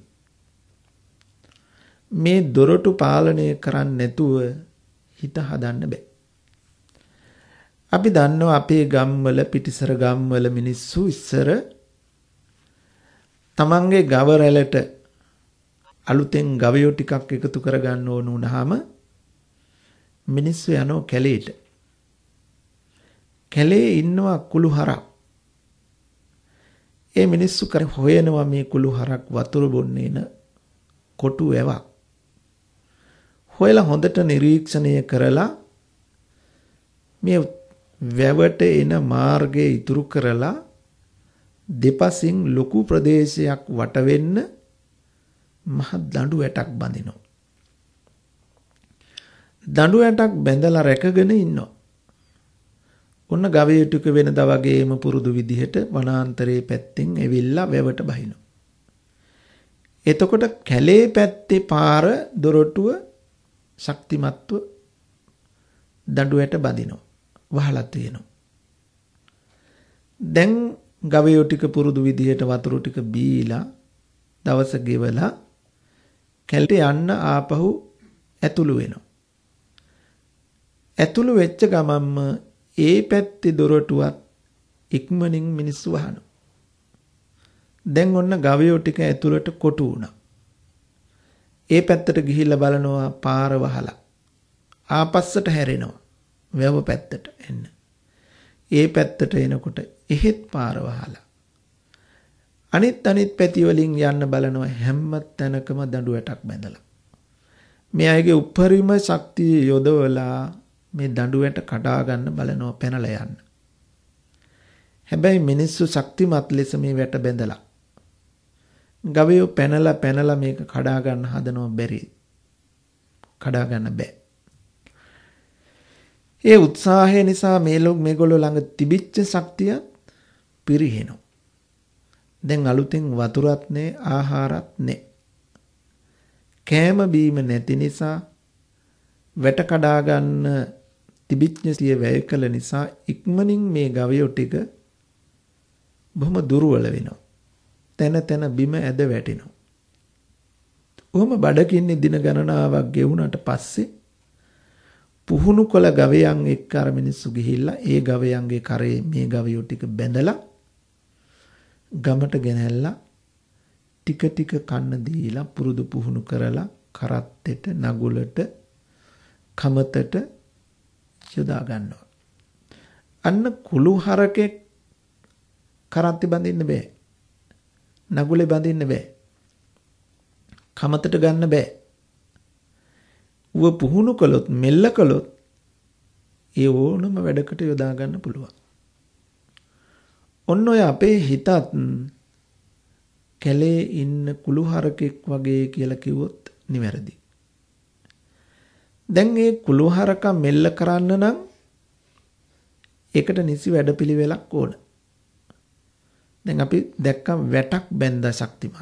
මේ දොරටු පාලනය කරන්නේ නැතුව හිත හදන්න බෑ. අපි දන්නවා අපේ ගම්වල පිටිසර ගම්වල මිනිස්සු ඉස්සර තමන්ගේ ගව රැළට අලුතෙන් ගවයෝ ටිකක් එකතු කරගන්න ඕන වුණාම මිනිස්සු යනවා කැලේට. කැලේ ඉන්නවා කුළු හරක්. ඒ මිනිස්සු කර හොයනවා මේ කුළු හරක් වතුර බොන්නේ න කොටු වැවක්. හොයලා හොඳට නිරීක්ෂණය කරලා මේ වැවට එන මාර්ගය ඉතුරු කරලා දෙපසින් ලොකු ප්‍රදේශයක් වට වෙන්න මහ දඬු වැටක් බඳිනවා. දඬු වැටක් බැඳලා රැකගෙන ඉන්නවා. ඔන්න ගවය ටික වෙනදා වගේම පුරුදු විදිහට වනාන්තරයේ පැත්තෙන් ඇවිල්ලා වැවට බහිනවා. එතකොට කැලේ පැත්තේ පාර දොරටුව ශක්තිමත්ව දඬු වැට බඳිනවා. වහලා තියෙනවා. දැන් ගවයෝ ටික පුරුදු විදිහට වතුර ටික බීලා දවස ගෙවලා කැලේ යන්න ආපහු ඇතුළු වෙනවා. ඇතුළු වෙච්ච ගමන්ම ඒ පැත්තේ දොරටුවත් ඉක්මනින් මිනිස්සු වහනවා. දැන් ඔන්න ගවයෝ ටික ඇතුළට කොටු වුණා. ඒ පැත්තට ගිහිල්ලා බලනවා පාර වහලා. ආපස්සට හැරෙනවා. වැව පැත්තට එන්න. ඒ පැත්තට එනකොට එහෙත් පාර වහලා. අනිත් අනිත් පැති වලින් යන්න බලනවා හැම තැනකම දඬු වැටක් බැඳලා. මේ අයගේ උපරිම ශක්තිය යොදවලා මේ දඬු වැට කඩා ගන්න බලනවා පැනලා යන්න. හැබැයි මිනිස්සු ශක්තිමත් ලෙස මේ වැට බැඳලා. ගවයෝ පැනලා පැනලා මේක කඩා ගන්න හදනව බැරි. කඩා ගන්න බෑ. ඒ උත්සාහය නිසා මේ ලෝක මේගොල්ලෝ ළඟ තිබිච්ච ශක්තිය පිරිහෙනවා. දැන් අලුතෙන් වතුරත් නැහැ, ආහාරත් නැහැ. කෑම බීම නැති නිසා වැට කඩා ගන්න තිබිච්ච සිය වැය කළ නිසා ඉක්මනින් මේ ගවයෝ ටික බොහොම දුර්වල වෙනවා. තැන තැන බිම ඇද වැටෙනවා. ඔහොම බඩකින්නේ දින ගණනාවක් ගෙවුනට පස්සේ පුහුණු කළ ගවයන් එක්ක අර මිනිස්සු ගිහිල්ලා ඒ ගවයන්ගේ කරේ මේ ගවයෝ ටික බැඳලා ගමට ගෙනහැල්ලා ටික ටික කන්න දීලා පුරුදු පුහුණු කරලා කරත්තෙට නගුලට කමතට යොදා ගන්නවා. අන්න කුළු හරකෙක් කරත්තේ බඳින්න බෑ. නගුලේ බඳින්න බෑ. කමතට ගන්න බෑ. ඌව පුහුණු කළොත් මෙල්ල කළොත් ඒ ඕනම වැඩකට යොදා ගන්න පුළුවන්. ඔන්න ඔය අපේ හිතත් කැලේ ඉන්න කුළු හරකෙක් වගේ කියලා කිව්වොත් නිවැරදි. දැන් මේ කුළු හරකා මෙල්ල කරන්න නම් ඒකට නිසි වැඩපිළිවෙලක් ඕන. දැන් අපි දැක්කම වැටක් බැඳ ශක්තිමත්.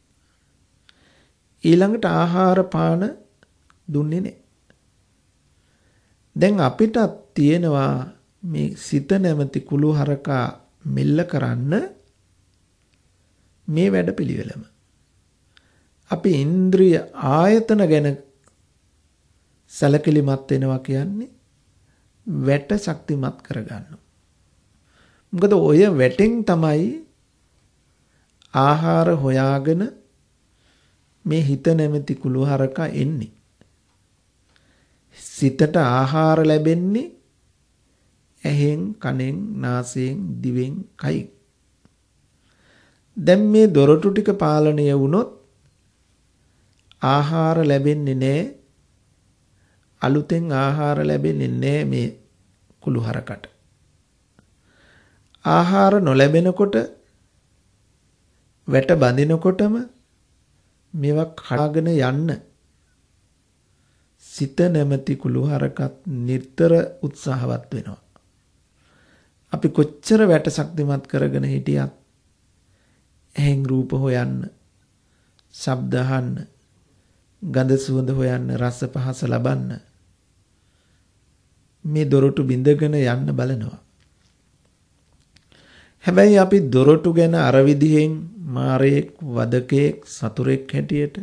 ඊළඟට ආහාර පාන දුන්නේ නැහැ. දැන් අපිට තියෙනවා මේ සිත නැමැති කුළු හරකා මෙල්ල කරන්න මේ වැඩපිළිවෙලම. අපි ඉන්ද්‍රිය ආයතන ගැන සැලකිලිමත් වෙනවා කියන්නේ වැට ශක්තිමත් කරගන්න. මොකද ඔය වැටෙන් තමයි ආහාර හොයාගෙන මේ හිත නැමැති කුළු හරකා එන්නේ. සිතට ආහාර ලැබෙන්නේ ඇහෙන්, කනෙන්, නාසයෙන්, දිවෙන්, කයින්. දැන් මේ දොරටු ටික පාලනය වුණොත් ආහාර ලැබෙන්නේ නැහැ. අලුතෙන් ආහාර ලැබෙන්නේ නැහැ මේ කුළු හරකට. ආහාර නොලැබෙනකොට වැට බඳිනකොටම මේවා කඩාගෙන යන්න සිත නැමැති කුළු හරකත් නිතර උත්සාහවත් වෙනවා. අපි කොච්චර වැට ශක්තිමත් කරගෙන හිටියත් ඇහෙන් රූප හොයන්න, ශබ්ද අහන්න, ගඳ සුවඳ හොයන්න, රස පහස ලබන්න මේ දොරටු බිඳගෙන යන්න බලනවා. හැබැයි අපි දොරටු ගැන අර විදිහෙන් මාරේක්, වදකෙක්, සතුරෙක් හැටියට,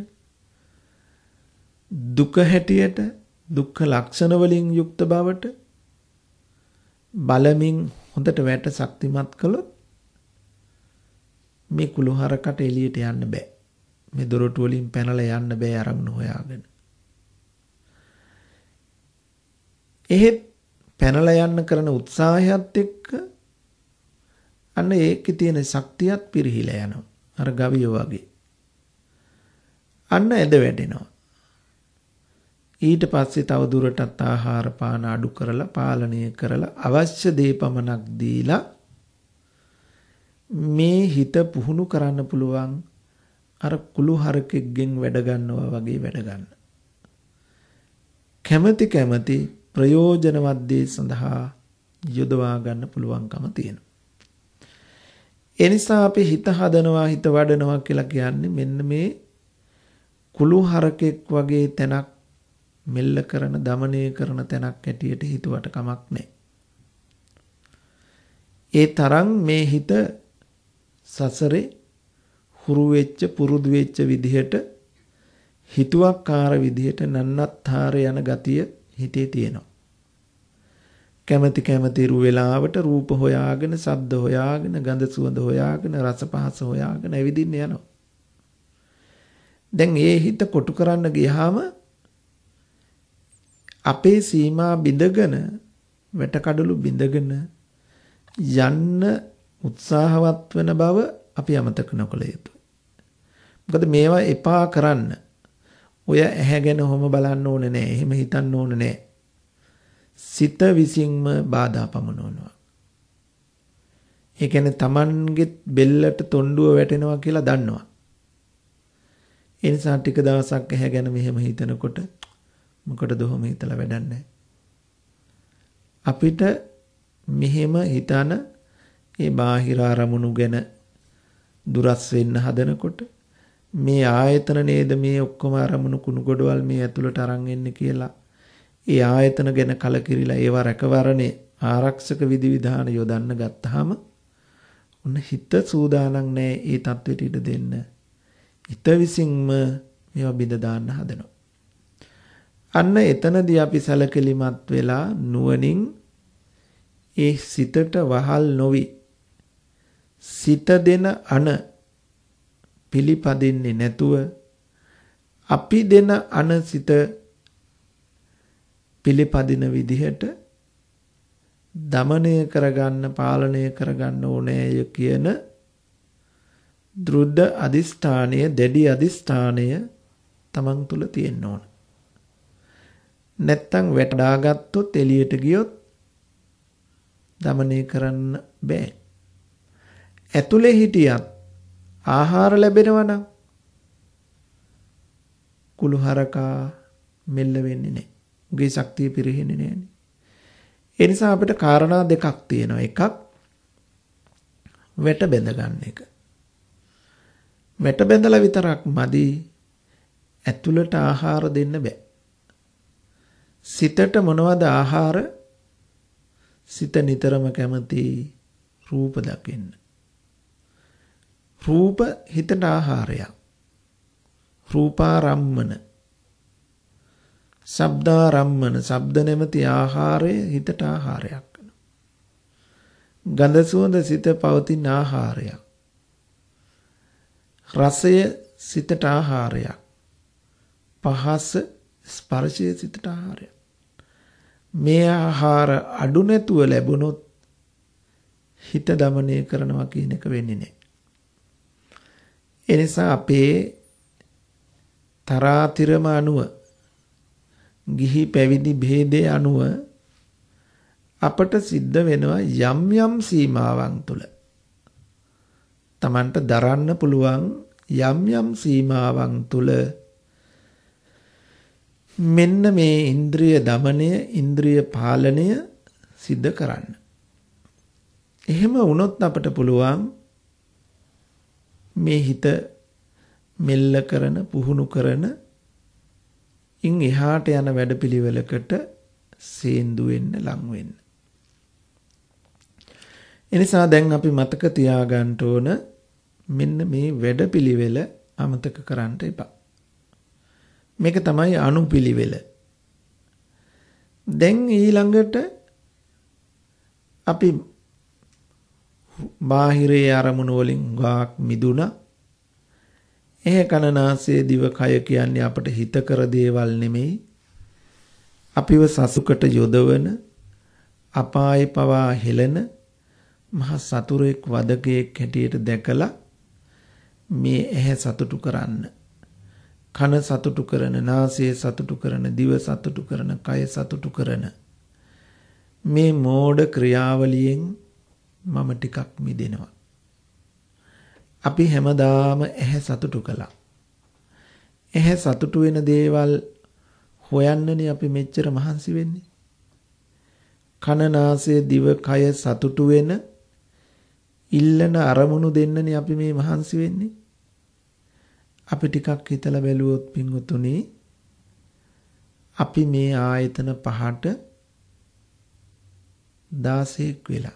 දුක හැටියට, දුක්ඛ ලක්ෂණ වලින් යුක්ත බවට බලමින් හොඳට වැට ශක්තිමත් කළොත් මේ කුළු හරකට එළියට යන්න බෑ. මේ දොරටු වලින් පැනලා යන්න බෑ අරමුණු හොයාගෙන. එහෙත් පැනලා යන්න කරන උත්සාහයත් එක්ක අන්න ඒකේ තියෙන ශක්තියත් පිරිහිලා යනවා. අර ගවියෝ වගේ. අන්න ඇද වැටෙනවා. ඊට පස්සේ තව දුරටත් ආහාර පාන අඩු කරලා පාලනය කරලා අවශ්‍ය දේ පමණක් දීලා මේ හිත පුහුණු කරන්න පුළුවන් අර කුළු හරකෙක්ගෙන් වැඩ ගන්නවා වගේ වැඩ ගන්න. කැමැති කැමැති ප්‍රයෝජනවත් දේ සඳහා යොදවා ගන්න පුළුවන්කම තියෙනවා. ඒ නිසා අපි හිත හදනවා, හිත වඩනවා කියලා කියන්නේ මෙන්න මේ කුළු හරකෙක් වගේ තැනක් මෙල්ල කරන, দমনය කරන තැනක් ඇටියට හිතුවට කමක් නැහැ. ඒ තරම් මේ හිත සසරේ හුරු වෙච්ච, පුරුදු වෙච්ච විදිහට, හිතුවක්කාර විදිහට නන්නත්තර යන ගතිය හිතේ තියෙනවා. කැමැති කැමැති රු වෙලාවට රූප හොයාගෙන, ශබ්ද හොයාගෙන, ගඳ සුවඳ හොයාගෙන, රස පහස හොයාගෙන ඇවිදින්න යනවා. දැන් ඒ හිත කොටු කරන්න ගියාම අපේ සීමා බිඳගෙන, වැටකඩලු බිඳගෙන යන්න උත්සාහවත් වෙන බව අපි අමතක නොකළ යුතුයි. මොකද මේවා එපා කරන්න ඔය ඇහැ ගැන ඔහොම බලන්න ඕනේ නෑ. එහෙම හිතන්න ඕනේ නෑ. සිත විසින්ම බාධා පමුණවනවා. ඒ කියන්නේ Tamanගේ බෙල්ලට තොණ්ඩුව වැටෙනවා කියලා දන්නවා. ඒ නිසා ටික දවසක් ඇහැ ගැන මෙහෙම හිතනකොට මොකටද ඔහොම හිතලා වැඩක් නැහැ. අපිට මෙහෙම හිතන ඒ බාහිර අරමුණු ගැන දුරස් වෙන්න හදනකොට මේ ආයතන නේද මේ ඔක්කොම අරමුණු කුණු ගොඩවල් මේ ඇතුළට අරන් එන්නේ කියලා ඒ ආයතන ගැන කලකිරිලා ඒවා රැකවරණේ ආරක්ෂක විධිවිධාන යොදන්න ගත්තාම උන්න හිත සූදානම් නැහැ ඒ தത്വෙට ඉඩ දෙන්න. හිත විසින්ම මේවා බිඳ දාන්න හදනවා. අන්න එතනදී අපි සැලකිලිමත් වෙලා නුවණින් ඒ සිතට වහල් නොවි සිත දෙන අන පිළිපදින්නේ නැතුව අපි දෙන අන සිත පිළිපදින විදිහට දමනය කරගන්න පාලනය කරගන්න ඕනෑය කියන දෘಢ අදිස්ථානය දැඩි අදිස්ථානය තමන් තුළ තියෙන්න ඕන. නැත්තම් වැටඩාගත්තොත් එළියට ගියොත් දමනය කරන්න බෑ. ඇතුලේ හිටියත් ආහාර ලැබෙනවා නම් කුළුහරකා මෙල්ල වෙන්නේ නැහැ. උගේ ශක්තිය පිරෙන්නේ නැහැ. ඒ නිසා අපිට කාරණා දෙකක් තියෙනවා. එකක් වැට බැඳ ගන්න එක. වැට බැඳලා විතරක් මදි. ඇතුළට ආහාර දෙන්න බෑ. සිතට මොනවද ආහාර? සිත නිතරම කැමති රූප දකින්න. රූප හිතට ආහාරයක්. රූපාරම්මන. ශබ්දාරම්මන. ශබ්ද නැමැති ආහාරය හිතට ආහාරයක් වෙනවා. ගන්ධ සුවඳ සිත පවතින ආහාරයක්. රසය සිතට ආහාරයක්. පහස ස්පර්ශය සිතට ආහාරයක්. මේ ආහාර අඩු නැතුව ලැබුණොත් හිත දමනය කරනවා කියන එක වෙන්නේ නැහැ. ඒ නිසා අපේ තරාතිරම අනුව ගිහි පැවිදි භේදයේ අනුව අපට සිද්ධ වෙනවා යම් යම් සීමාවන් තුල Tamanට දරන්න පුළුවන් යම් යම් සීමාවන් තුල මෙන්න මේ ඉන්ද්‍රිය দমনය ඉන්ද්‍රිය පාලනය සිද්ධ කරන්න. එහෙම වුණොත් අපට පුළුවන් මේ හිත මෙල්ල කරන පුහුණු කරන ඉන් එහාට යන වැඩපිළිවෙලකට සේන්දු වෙන්න ලං වෙන්න. එනිසා දැන් අපි මතක තියාගන්න ඕන මෙන්න මේ වැඩපිළිවෙල අමතක කරන්න එපා. මේක තමයි අනුපිළිවෙල. දැන් ඊළඟට අපි බාහිරේ අරමුණු වලින් ගාක් මිදුණා. එහේ කනනාසය දිව කය කියන්නේ අපට හිත කර දේවල් නෙමෙයි. අපිව සසුකට යොදවන අපායි පවා හෙළන මහ සතුරෙක් වදකෙක් හැටියට දැකලා මේ ඇහැ සතුටු කරන්න. කන සතුටු කරන, නාසය සතුටු කරන, දිව සතුටු කරන, කය සතුටු කරන මේ මෝඩ ක්‍රියාවලියෙන් මම ටිකක් මිදෙනවා. අපි හැමදාම ඇහැ සතුටු කළා. ඇහැ සතුටු වෙන දේවල් හොයන්නනේ අපි මෙච්චර මහන්සි වෙන්නේ. කන නාසය දිව කය සතුටු වෙන ඉල්ලන අරමුණු දෙන්නනේ අපි මේ මහන්සි වෙන්නේ. අපි ටිකක් හිතලා බැලුවොත් පින්වතුනි අපි මේ ආයතන පහට දාසයෙක් වෙලා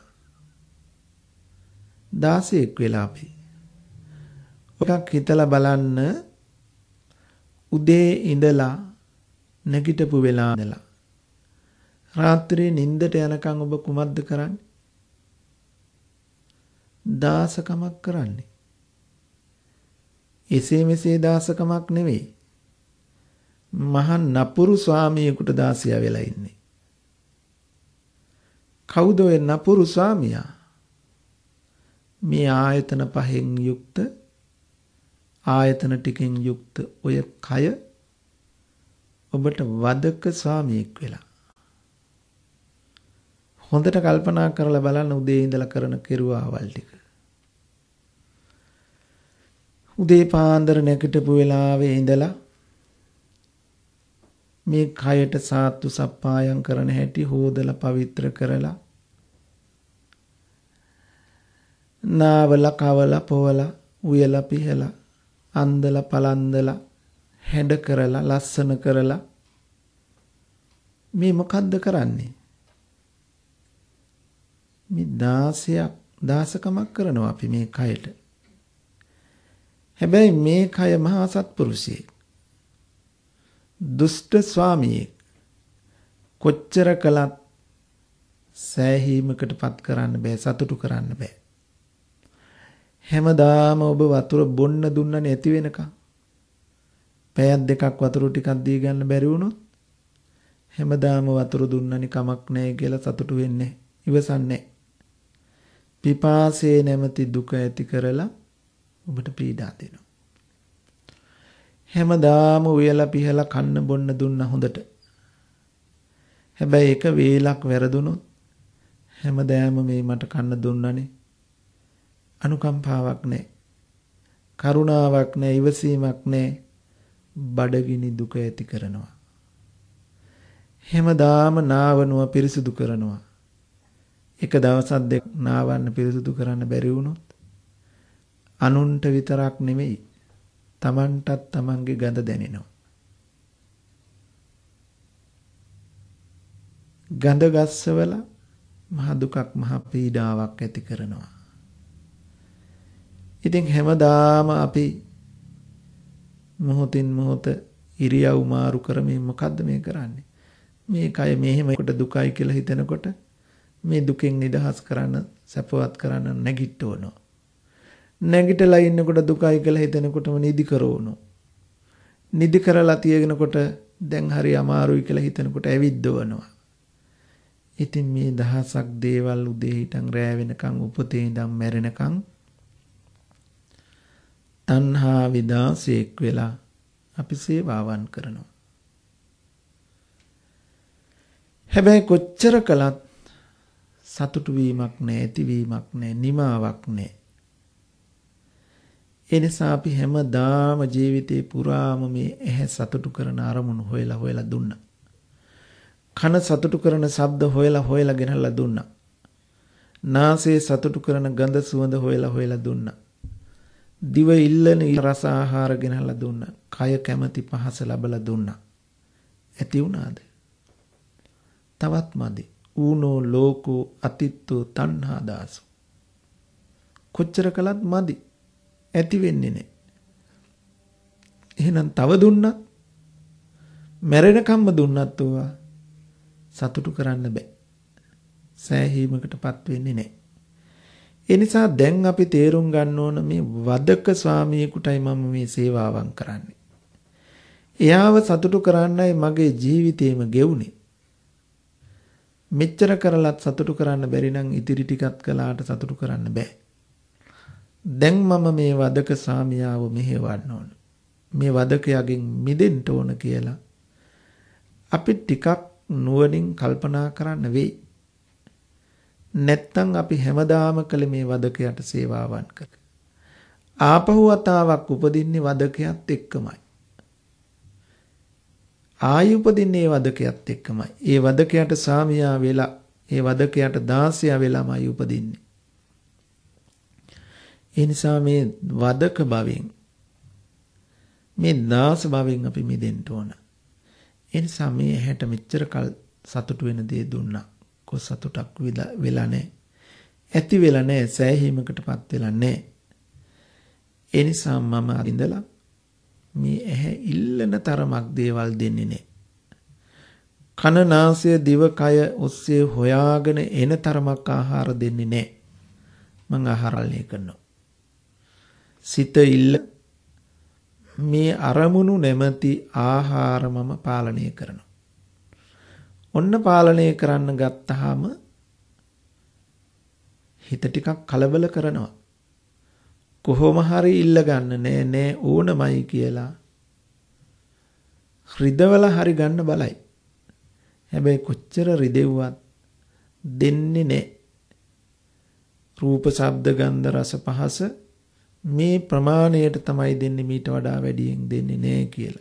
දාසයෙක් වෙලා අපි ඔකක් හිතලා බලන්න උදේ ඉඳලා නැගිටපු වෙලා ඉඳලා රාත්‍රියේ නිින්දට යනකම් ඔබ කුමක්ද කරන්නේ? දාසකමක් කරන්නේ. එසේ මෙසේ දාසකමක් නෙවෙයි. මහා නපුරු ස්වාමියෙකුට දාසියා වෙලා ඉන්නේ. කවුද ඒ නපුරු ස්වාමියා? මේ ආයතන පහෙන් යුක්ත ආයතන ටිකෙන් යුක්ත ඔය කය ඔබට වදක ස්වාමියෙක් වෙලා. හොඳට කල්පනා කරලා බලන්න උදේ ඉඳලා කරන කෙරුවාවල් ටික. උදේ පාන්දර නැගිටපු වෙලාවේ ඉඳලා මේ කයට සාත්තු සප්පායම් කරන හැටි හොදලා පවිත්‍ර කරලා නාවල කවල පොවල උයල පිහල අන්දල පලන්දල හැඩ කරලා ලස්සන කරලා මේ මොකද්ද කරන්නේ? මේ දාසයක් දාසකමක් කරනවා අපි මේ කයට. හැබැයි මේ කය මහා සත්පුරුෂයෙක්. දුෂ්ට ස්වාමියෙක්. කොච්චර කළත් සෑහීමකටපත් කරන්න බෑ, සතුටු කරන්න බෑ. හැමදාම ඔබ වතුර බොන්න දුන්නනේ ඇති වෙනකම්. පැයක් දෙකක් වතුර ටිකක් දී ගන්න බැරි වුණොත් හැමදාම වතුර දුන්නනේ කමක් නැහැ කියලා සතුටු වෙන්නේ, ඉවසන්නේ. පිපාසයේ නැමැති දුක ඇති කරලා ඔබට පීඩා දෙනවා. හැමදාම උයලා පිහලා කන්න බොන්න දුන්න හොඳට. හැබැයි එක වේලක් වැරදුනොත් හැමදාම මේ මට කන්න දුන්නනේ. අනුකම්පාවක් නැහැ. කරුණාවක් නැහැ, ඉවසීමක් නැහැ. බඩගිනි දුක ඇති කරනවා. හැමදාම නාවනුව පිරිසුදු කරනවා. එක දවසක් දෙක නාවන්න පිරිසුදු කරන්න බැරි වුණොත් අනුන්ට විතරක් නෙමෙයි තමන්ටත් තමන්ගේ ගඳ දැනෙනවා. ගඳ ගස්සවල මහ දුකක් මහ පීඩාවක් ඇති කරනවා. ඉතින් හැමදාම අපි මොහොතින් මොහොත ඉරියව් මාරු කරමින් මොකද්ද මේ කරන්නේ? මේ කය මෙහෙමකට දුකයි කියලා හිතනකොට මේ දුකෙන් නිදහස් කරන්න, සැපවත් කරන්න නැගිටවනවා. නැගිටලා ඉන්නකොට දුකයි කියලා හිතනකොටම නිදි කරවනවා. නිදි කරලා තියගෙනකොට දැන් හරි අමාරුයි කියලා හිතනකොට ඇවිද්දවනවා. ඉතින් මේ දහසක් දේවල් උදේ හිටන් රෑ වෙනකන් උපතේ ඉඳන් මැරෙනකන් තණ්හා විදාසෙක් වෙලා අපි සේවාවන් කරනවා. හැබැයි කොච්චර කළත් සතුටු වීමක් නැහැ, ඇතිවීමක් නැහැ, නිමාවක් නැහැ. ඒ නිසා අපි හැමදාම ජීවිතේ පුරාම මේ ඇහැ සතුටු කරන අරමුණු හොයලා හොයලා දුන්නා. කන සතුටු කරන ශබ්ද හොයලා හොයලා ගෙනල්ලා දුන්නා. නාසය සතුටු කරන ගඳ සුවඳ හොයලා හොයලා දුන්නා. දිව ඉල්ලන රස ආහාර ගෙනල්ලා දුන්නා. කය කැමැති පහස ලැබලා දුන්නා. ඇති වුණාද? තවත් මදි. ඌනෝ ලෝකෝ අතිත්තෝ තණ්හා දාසෝ. කොච්චර කළත් මදි. ඇති වෙන්නේ නැහැ. එහෙනම් තව දුන්නත් මැරෙනකම්ම දුන්නත් ඕවා සතුටු කරන්න බෑ. සෑහීමකටපත් වෙන්නේ නැහැ. ඒ නිසා දැන් අපි තේරුම් ගන්න ඕන මේ වදක ස්වාමියෙකුටයි මම මේ සේවාවන් කරන්නේ. එයාව සතුටු කරන්නයි මගේ ජීවිතේම ගෙවුනේ. මෙච්චර කරලත් සතුටු කරන්න බැරි නම් ඉතිරි ටිකත් කළාට සතුටු කරන්න බෑ. දැන් මම මේ වදක ස්වාමියාව මෙහෙවන්න ඕන. මේ වදකයාගෙන් මිදෙන්න ඕන කියලා අපි ටිකක් නුවණින් කල්පනා කරන්න වෙයි. නැත්තම් අපි හැමදාම කළ මේ වදකයට සේවාවන් කර. ආපහු වතාවක් උපදින්නේ වදකයත් එක්කමයි. ආයි උපදින්නේ වදකයත් එක්කමයි. ඒ වදකයට සාමියා වෙලා, ඒ වදකයට දාසයා වෙලාමයි උපදින්නේ. ඒ නිසා මේ වදක භවෙන්, මේ දාස භවෙන් අපි මිදෙන්න ඕන. ඒ නිසා මේ හැට මෙච්චර කල් සතුට වෙන දේ දුන්නා. කො සතුටක් වෙලා නැහැ. ඇති වෙලා නැහැ. සෑහීමකටපත් වෙලා නැහැ. ඒ නිසා මම අඳලා මේ ඇහැ ඉල්ලන තරමක් දේවල් දෙන්නේ නැහැ. කන නාසය දිව කය ඔස්සේ හොයාගෙන එන තරමක් ආහාර දෙන්නේ නැහැ. මං ආහාරල්ලේ කරනවා. සිත ඉල්ල මේ අරමුණු නැමැති ආහාර මම පාලනය කරනවා. ඔන්න පාලනය කරන්න ගත්තාම හිත ටිකක් කලබල කරනවා. කොහොම හරි ඉල්ල ගන්න නෑ නෑ ඕනමයි කියලා රිදවල හරි ගන්න බලයි. හැබැයි කොච්චර රිදෙව්වත් දෙන්නේ නෑ. රූප ශබ්ද ගන්ධ රස පහස මේ ප්‍රමාණයට තමයි දෙන්නේ මීට වඩා වැඩියෙන් දෙන්නේ නෑ කියලා.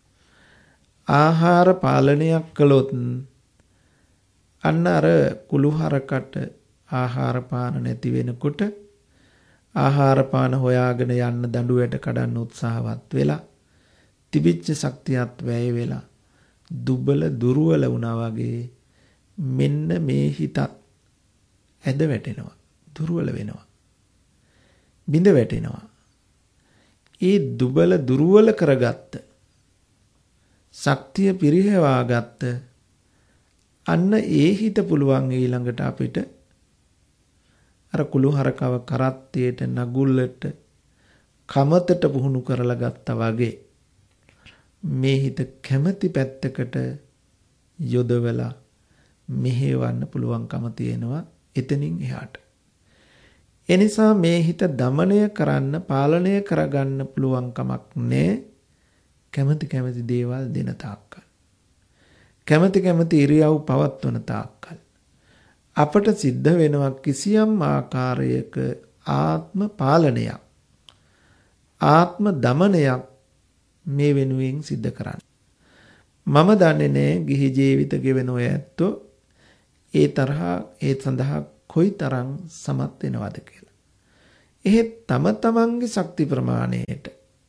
ආහාර පාලනයක් කළොත් අන්න අර කුළුහරකට ආහාර පාන නැති වෙනකොට ආහාර පාන හොයාගෙන යන්න දඬුවැට කඩන්න උත්සාහවත් වෙලා තිබිච්ච ශක්තියත් වැය වෙලා දුබල දුර්වල වුණා වගේ මෙන්න මේ හිතත් ඇද වැටෙනවා දුර්වල වෙනවා බිඳ වැටෙනවා. ඒ දුබල දුර්වල කරගත්ත ශක්තිය පිරිහෙවා ගත්ත අන්න ඒ හිත පුළුවන් ඊළඟට අපිට අර කුළුහරකව කරත්තයට නගුල්ලට කමතට පුහුණු කරලා ගත්තා වගේ මේ හිත කැමැති පැත්තකට යොදවලා මෙහෙවන්න පුළුවන්කම තියෙනවා එතනින් එහාට. එනිසා මේ හිත দমনය කරන්න පාලනය කරගන්න පුළුවන් කමක් නැහැ කැමැති කැමැති දේවල් දෙන තාක්කල්. කැමැති කැමැති ඉරියව් පවත්වන තාක්කල්. අපට සිද්ධ වෙනවා කිසියම් ආකාරයක ආත්ම පාලනයක් ආත්ම দমনයක් මේ වෙනුවෙන් සිද්ධ කරන්න. මම දන්නේ නැහැ ගිහි ජීවිත ගෙවන ඔය ඇත්තෝ ඒ තරහා ඒ සඳහා කොයිතරම් සමත් වෙනවද කියලා. එහෙත් තම තමන්ගේ ශක්ති ප්‍රමාණයට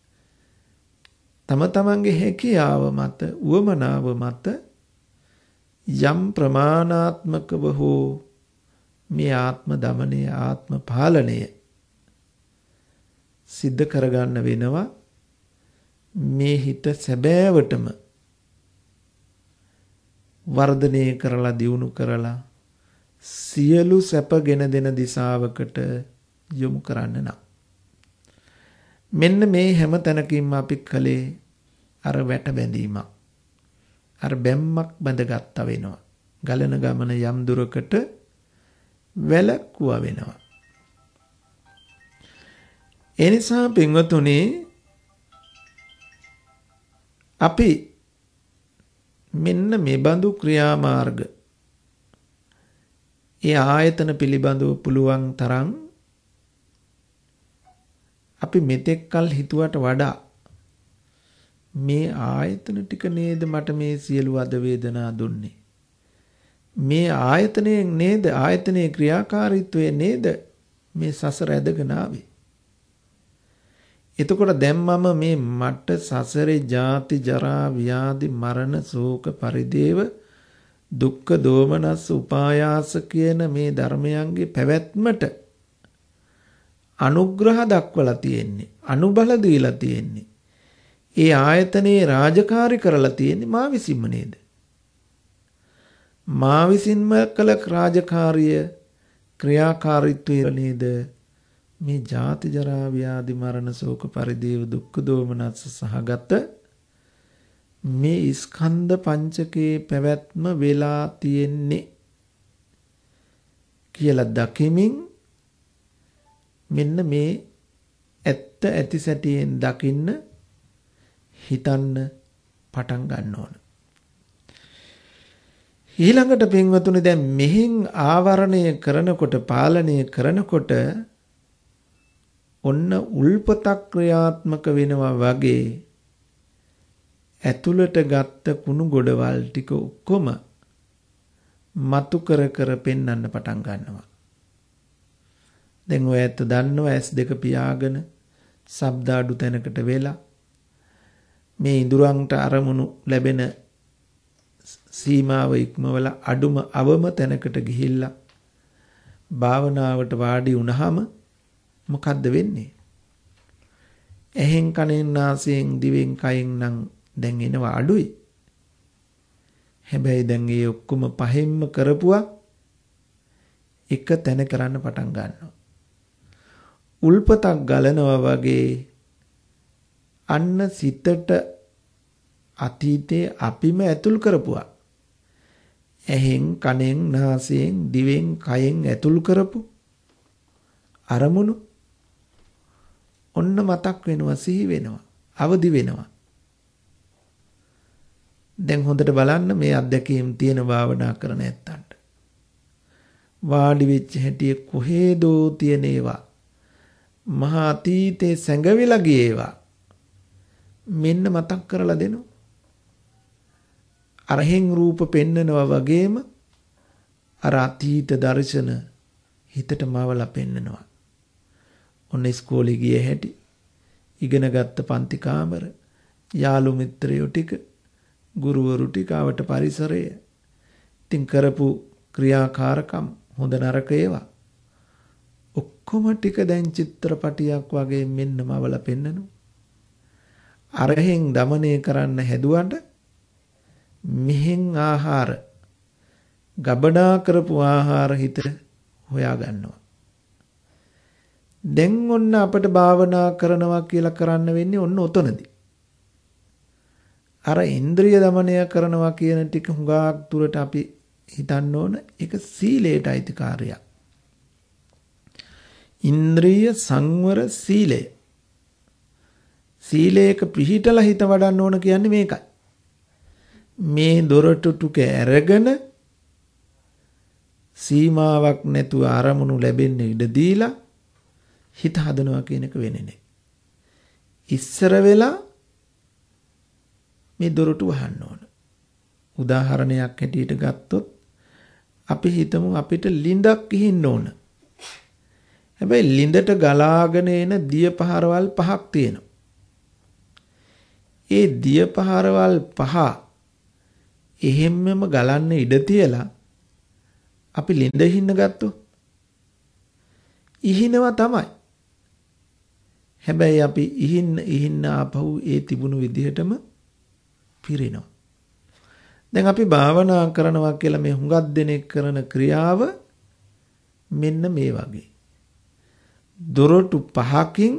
තම තමන්ගේ හැකියාව මත උවමනාව මත යම් ප්‍රමාණාත්මකව හෝ මේ ආත්ම දමනය ආත්ම පාලනය සිද්ධ කරගන්න වෙනවා මේ හිත සැබෑවටම වර්ධනය කරලා දියුණු කරලා සියලු සැපගෙන දෙන දිශාවකට යොමු කරන්න නම් මෙන්න මේ හැම තැනකින්ම අපි කලේ අර වැට බැඳීමක් අර බැම්මක් බැඳගත්තා වෙනවා. ගලන ගමන යම් දුරකට වැළක්ුවා වෙනවා. ඒ නිසා පින්වතුනි අපි මෙන්න මේ බඳු ක්‍රියාමාර්ග ඒ ආයතන පිළිබඳව පුළුවන් තරම් අපි මෙතෙක් කල් හිතුවට වඩා මේ ආයතන ටික නේද මට මේ සියලු අද වේදනා දුන්නේ. මේ ආයතනයෙන් නේද ආයතනයේ ක්‍රියාකාරීත්වය නේද මේ සසර ඇදගෙන ආවේ. එතකොට දැන් මම මේ මට සසරේ ජාති ජරා ව්‍යාධි මරණ ශෝක පරිදේව දුක්ඛ දෝමනස් උපායාස කියන මේ ධර්මයන්ගේ පැවැත්මට අනුග්‍රහ දක්වලා තියෙන්නේ අනුබල දීලා තියෙන්නේ ඒ ආයතනයේ රාජකාරී කරලා තියෙන්නේ මා විසින්ම නේද? මා විසින්ම කළ රාජකාරිය ක්‍රියාකාරීත්වය නේද මේ ජාති ජරා ව්‍යාධි මරණ ශෝක පරිදේව දුක්ඛ දෝමනස් සහගත මේ ස්කන්ධ පංචකේ පැවැත්ම වෙලා තියෙන්නේ කියලා දකිමින් මෙන්න මේ ඇත්ත ඇති සැටියෙන් දකින්න හිතන්න පටන් ගන්න ඕන. ඊළඟට පින්වතුනි දැන් මෙහින් ආවරණය කරනකොට පාලනය කරනකොට ඔන්න උල්පතක් ක්‍රියාත්මක වෙනවා වගේ ඇතුළට ගත්ත කුණු ගොඩවල් ටික ඔක්කොම මතු කර කර පෙන්වන්න පටන් ගන්නවා. දැන් ඔය ඇත්ත දන්නවා ඇස් දෙක පියාගෙන ශබ්ද අඩු තැනකට වෙලා මේ ඉඳුරන්ට අරමුණු ලැබෙන සීමාව ඉක්මවලා අඩුම අවම තැනකට ගිහිල්ලා භාවනාවට වාඩි වුණාම මොකද්ද වෙන්නේ? ඇහෙන් කනෙන් නාසයෙන් දිවෙන් කයෙන් නම් දැන් එනවා අඩුයි. හැබැයි දැන් ඒ ඔක්කොම පහෙන්ම කරපුවා එක තැන කරන්න පටන් ගන්නවා. උල්පතක් ගලනවා වගේ අන්න සිතට අතීතේ අපිම ඇතුල් කරපුවා. ඇහෙන් කනෙන් නාසයෙන් දිවෙන් කයෙන් ඇතුල් කරපු අරමුණු ඔන්න මතක් වෙනවා සිහි වෙනවා අවදි වෙනවා. දැන් හොඳට බලන්න මේ අත්දැකීම් තියෙන භාවනා කරන ඇත්තන්ට. වාඩි වෙච්ච හැටි කොහෙදෝ තියෙන ඒවා මහා අතීතේ සැඟවිලා ගියේවා මෙන්න මතක් කරලා දෙනවා. අරහෙන් රූප පෙන්නනවා වගේම අර අතීත දර්ශන හිතට මවලා පෙන්නනවා. ඔන්න ඉස්කෝලේ ගියේ හැටි, ඉගෙන ගත්ත පන්ති කාමර, යාළු මිත්‍රයෝ ටික, ගුරුවරු ටික, ආවට පරිසරය, ඉතින් කරපු ක්‍රියාකාරකම් හොඳ නරක ඒවා ඔක්කොම ටික දැන් චිත්‍රපටියක් වගේ මෙන්න මවලා පෙන්නනවා. අරහෙන් দমনය කරන්න හැදුවට මෙහෙන් ආහාර ගබඩා කරපු ආහාර හිත හොයා ගන්නවා. දැන් ඔන්න අපිට භාවනා කරනවා කියලා කරන්න වෙන්නේ ඔන්න ඔතනදී. අර ඉන්ද්‍රිය দমনය කරනවා කියන ටික හුඟක් දුරට අපි හිතන්න ඕන ඒක සීලයට අයිති කාර්යයක්. ඉන්ද්‍රිය සංවර සීලය. සීලයක පිහිටලා හිත වඩන්න ඕන කියන්නේ මේකයි. මේ දොරටු ටුක අරගෙන සීමාවක් නැතුව අරමුණු ලැබෙන්න ඉඩ දීලා හිත හදනවා කියන එක වෙන්නේ නැහැ. ඉස්සර වෙලා මේ දොරටු වහන්න ඕන. උදාහරණයක් හැටියට ගත්තොත් අපි හිතමු අපිට ලිඳක් ගිහින්න ඕන. හැබැයි ලිඳට ගලාගෙන එන දිය පහරවල් පහක් තියෙනවා. ඒ දිය පහරවල් පහ එහෙම්මම ගලන්න ඉඩ තියලා අපි ලිඳ හින්න ගත්තොත් ඉහිනවා තමයි. හැබැයි අපි ඉහින්න ඉහින්න ආපහු ඒ තිබුණු විදිහටම පිරෙනවා. දැන් අපි භාවනා කරනවා කියලා මේ හුඟක් දෙනෙක් කරන ක්‍රියාව මෙන්න මේ වගේ. දොරටු පහකින්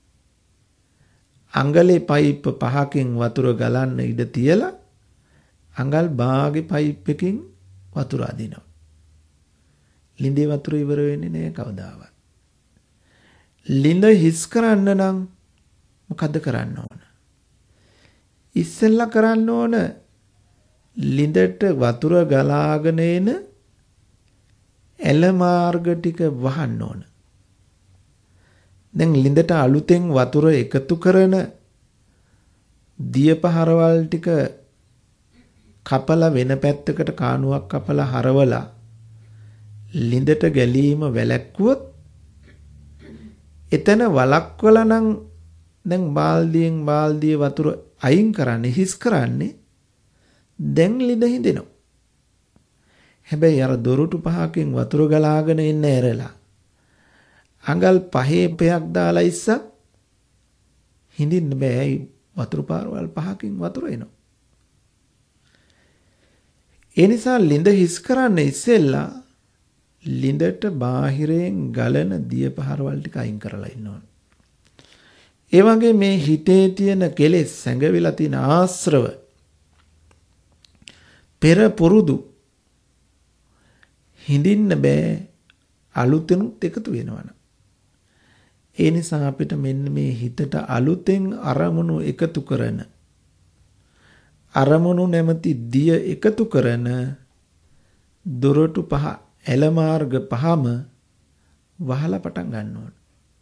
අඟලේ පයිප් පහකින් වතුර ගලන්න ඉඩ තියලා අඟල් භාගේ පයිප් එකකින් වතුර අදිනවා. ලිඳේ වතුර ඉවර වෙන්නේ නැහැ කවදාවත්. ලිඳ හිස් කරන්න නම් මොකද කරන්න ඕන? ඉස්සෙල්ලා කරන්න ඕන ලිඳට වතුර ගලාගෙන එන එළ මාර්ග ටික වහන්න ඕන. දැන් ලිඳට අලුතෙන් වතුර එකතු කරන දිය පහරවල් ටික කපලා වෙන පැත්තකට කාණුවක් කපලා හරවලා ලිඳට ගැලීම වැළැක්වුවොත් එතන වලක්වලා නම් දැන් බාල්දියෙන් බාල්දියේ වතුර අයින් කරන්නේ හිස් කරන්නේ දැන් ලිඳ හිඳෙනවා. හැබැයි අර දොරටු පහකින් වතුර ගලාගෙන එන්න ඇරලා අඟල් පහේ පයක් දාලා ඉස්සක් හිඳින්න බෑ. වතුර පාරවල් පහකින් වතුර එනවා. ඒ නිසා ලිඳ හිස් කරන්න ඉස්සෙල්ලා ලිඳට බාහිරයෙන් ගලන දිය පහරවල් ටික අයින් කරලා ඉන්න ඕන. ඒ වගේ මේ හිතේ තියෙන කෙලෙස් සැඟවිලා තියෙන ආශ්‍රව පෙර පුරුදු හිඳින්න බෑ අලුතෙනුත් එකතු වෙනවනම්. ඒ නිසා අපිට මෙන්න මේ හිතට අලුතෙන් අරමුණු එකතු කරන අරමුණු නැමැති දිය එකතු කරන දොරටු පහ එළ මාර්ග පහම වහලා පටන් ගන්න ඕන.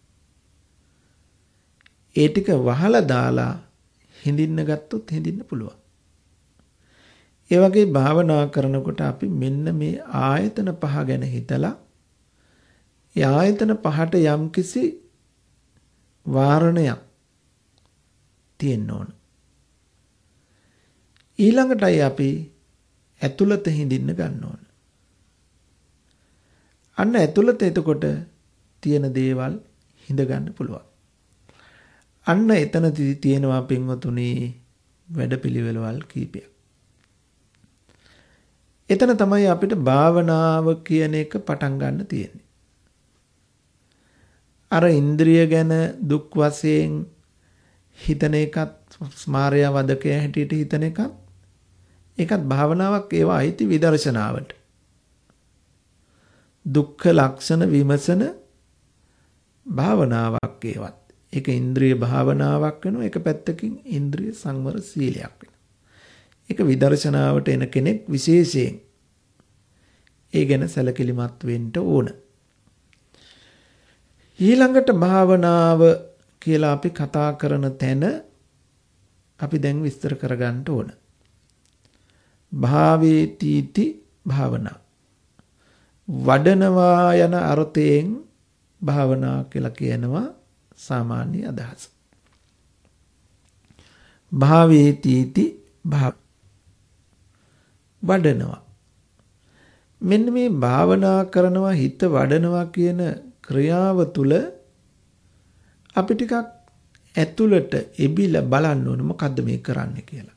ඒ ටික වහලා දාලා හිඳින්න ගත්තොත් හිඳින්න පුළුවන්. ඒ වගේ භාවනා කරනකොට අපි මෙන්න මේ ආයතන පහ ගැන හිතලා ඒ ආයතන පහට යම්කිසි වාරණයක් තියෙන්න ඕන. ඊළඟටයි අපි ඇතුළත හිඳින්න ගන්න ඕන. අන්න ඇතුළත එතකොට තියෙන දේවල් හිඳ ගන්න පුළුවන්. අන්න එතනදී තියෙනවා පින්වතුනි වැඩපිළිවෙළවල් කීපයක්. එතන තමයි අපිට භාවනාව කියන එක පටන් ගන්න තියෙන්නේ. අර ඉන්ද්‍රිය ගැන දුක් වශයෙන් හිතන එකත් ස්මාරයා වදකය හැටියට හිතන එකත් ඒකත් භාවනාවක්. ඒවා අයිති විදර්ශනාවට. දුක්ඛ ලක්ෂණ විමසන භාවනාවක් ඒවත්. ඒක ඉන්ද්‍රිය භාවනාවක් වෙනවා. ඒක පැත්තකින් ඉන්ද්‍රිය සංවර සීලයක් වෙනවා. ඒක විදර්ශනාවට එන කෙනෙක් විශේෂයෙන් ඒ ගැන සැලකිලිමත් වෙන්න ඕන. ඊළඟට භාවනාව කියලා අපි කතා කරන තැන අපි දැන් විස්තර කරගන්න ඕන. භාවේතිති භාවනා. වඩනවා යන අර්ථයෙන් භාවනා කියලා කියනවා සාමාන්‍ය අදහස. භාවේතිති භාව වඩනවා. මෙන්න මේ භාවනා කරනවා හිත වඩනවා කියන ක්‍රියාව තුළ අපි ටිකක් ඇතුළට එබිලා බලන්න ඕන මොකද්ද මේ කරන්නේ කියලා.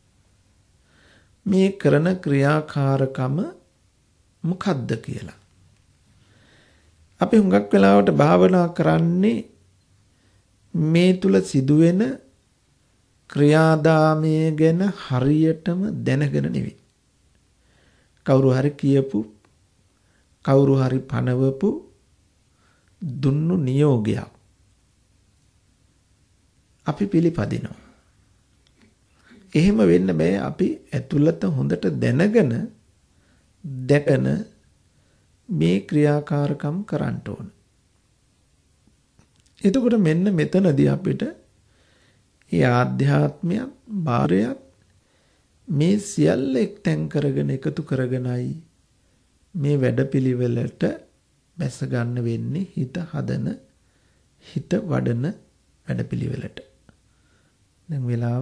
මේ කරන ක්‍රියාකාරකම මොකද්ද කියලා. අපි හුඟක් වෙලාවට භාවනා කරන්නේ මේ තුල සිදුවෙන ක්‍රියාදාමය ගැන හරියටම දැනගෙන නෙවෙයි. කවුරු හරි කියපු කවුරු හරි පනවපු දුන්නු නියෝගයක් අපි පිළිපදිනවා. එහෙම වෙන්න බෑ. අපි ඇතුළත හොඳට දැනගෙන දැකන මේ ක්‍රියාකාරකම් කරන්න ඕන. එතකොට මෙන්න මෙතනදී අපිට ඒ ආධ්‍යාත්මයත් බාරයත් මේ සියල්ල එක්තෙන් කරගෙන එකතු කරගෙනයි මේ වැඩපිළිවෙලට බැස ගන්න වෙන්නේ හිත හදන හිත වඩන වැඩපිළිවෙලට. දැන් වෙලාව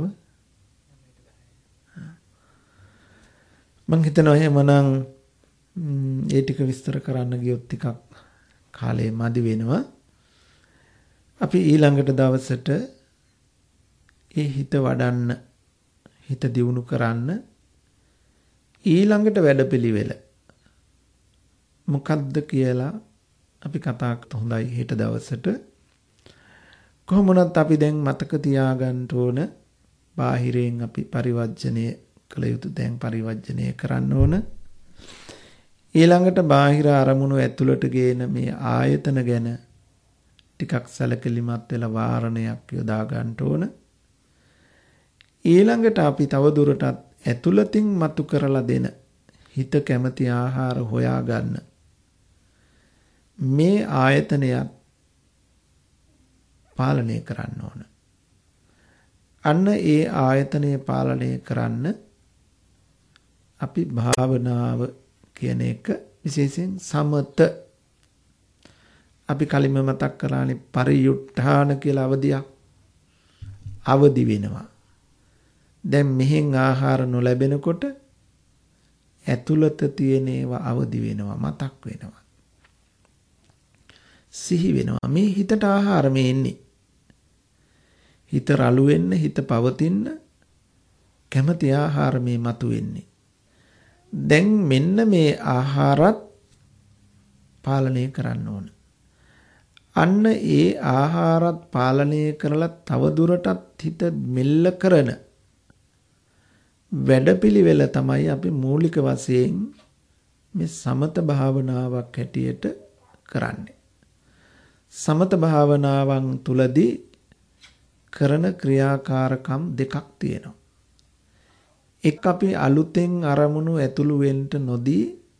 මම හිතනවා එහෙමනම් ඒ ටික විස්තර කරන්න ගියොත් ටිකක් කාලය මදි වෙනවා. අපි ඊළඟට දවසට ඒ හිත වඩන්න හිත දියුණු කරන්න ඊළඟට වැඩපිළිවෙල මොකක්ද කියලා අපි කතා කරත් හොඳයි හෙට දවසට. කොහොම වුණත් අපි දැන් මතක තියාගන්න ඕන බාහිරයෙන් අපි පරිවර්ජණය කළ යුතු දැන් පරිවර්ජණය කරන්න ඕන. ඊළඟට බාහිර අරමුණු ඇතුළට ගේන මේ ආයතන ගැන ටිකක් සැලකිලිමත් වෙලා වාරණයක් යොදා ගන්න ඕන. ඊළඟට අපි තව දුරටත් ඇතුළතින් මතු කරලා දෙන හිත කැමති ආහාර හොයා ගන්න මේ ආයතනයත් පාලනය කරන්න ඕන. අන්න ඒ ආයතනය පාලනය කරන්න අපි භාවනාව කියන එක විශේෂයෙන් සමත අපි කලින්ම මතක් කරානේ පරියුට්ඨාන කියලා අවදියක් අවදි වෙනවා. දැන් මෙහෙන් ආහාර නොලැබෙනකොට ඇතුළත තියෙන ඒවා අවදි වෙනවා මතක් වෙනවා. සිහි වෙනවා මේ හිතට ආහාර මේ එන්නේ. හිත රළු වෙන්න හිත පවතින්න කැමති ආහාර මේ මතුවෙන්නේ. දැන් මෙන්න මේ ආහාරත් පාලනය කරන්න ඕන. අන්න ඒ ආහාරත් පාලනය කරලා තව දුරටත් හිත මෙල්ල කරන වැඩපිළිවෙල තමයි අපි මූලික වශයෙන් මේ සමත භාවනාවක් හැටියට කරන්නේ. සමත භාවනාවන් තුලදී කරන ක්‍රියාකාරකම් දෙකක් තියෙනවා. එක් අපි අලුතෙන් අරමුණු ඇතුළු වෙන්න නොදී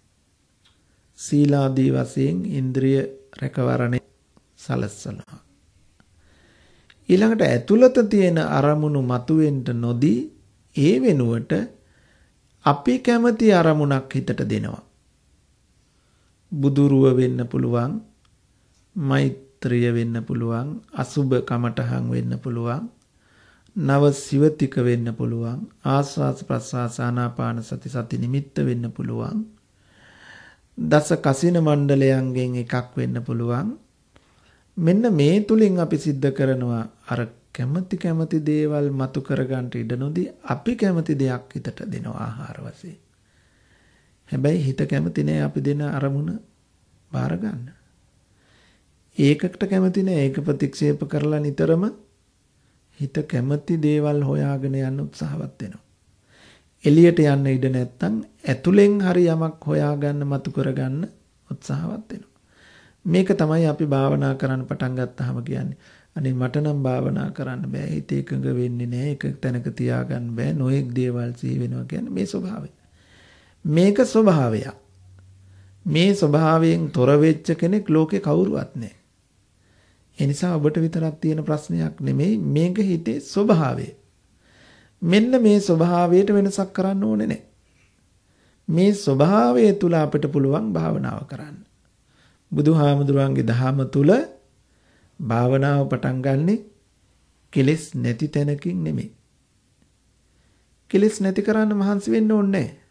සීලාදී වශයෙන් ඉන්ද්‍රිය රැකවරණය සලස්සනවා. ඊළඟට ඇතුළත තියෙන අරමුණු මතුවෙන්න නොදී ඒ වෙනුවට අපි කැමති අරමුණක් හිතට දෙනවා. බුදුරුව වෙන්න පුළුවන්, මෛත්‍රිය වෙන්න පුළුවන්, අසුබ කමඨහං වෙන්න පුළුවන්, නව සිවතික වෙන්න පුළුවන්, ආස්වාස් ප්‍රස්වාස ආනාපාන සති සති නිමිත්ත වෙන්න පුළුවන්, දස කසින මණ්ඩලයන්ගෙන් එකක් වෙන්න පුළුවන්. මෙන්න මේ තුලින් අපි සිද්ධ කරනවා අර කැමැති කැමැති දේවල් මතු කරගන්න ඉඩ නොදී අපි කැමැති දෙයක් හිතට දෙනවා ආහාර වශයෙන්. හැබැයි හිත කැමැති නෑ අපි දෙන අරමුණ බාර ගන්න. ඒකකට කැමැති නෑ ඒක ප්‍රතික්ෂේප කරලා නිතරම හිත කැමැති දේවල් හොයාගෙන යන්න උත්සාහවත් වෙනවා. එළියට යන්න ඉඩ නැත්තම් ඇතුලෙන් හරි යමක් හොයාගන්න මතු කරගන්න උත්සාහවත් වෙනවා. මේක තමයි අපි භාවනා කරන්න පටන් ගත්තාම කියන්නේ. අනේ මට නම් භාවනා කරන්න බෑ. හිත එකඟ වෙන්නේ නෑ. එක තැනක තියාගන්න බෑ. නොඑක් දේවල් සිහි වෙනවා කියන්නේ මේ ස්වභාවය. මේක ස්වභාවයක්. මේ ස්වභාවයෙන් තොර වෙච්ච කෙනෙක් ලෝකේ කවුරුවත් නෑ. ඒ නිසා ඔබට විතරක් තියෙන ප්‍රශ්නයක් නෙමෙයි මේක හිතේ ස්වභාවය. මෙන්න මේ ස්වභාවයට වෙනසක් කරන්න ඕනේ නැහැ. මේ ස්වභාවය තුල අපිට පුළුවන් භාවනාව කරන්න. බුදුහාමුදුරන්ගේ දහම තුල භාවනාව පටන් ගන්නෙ කෙලෙස් නැති තැනකින් නෙමෙයි. කෙලෙස් නැති කරන්න මහන්සි වෙන්න ඕනේ නැහැ.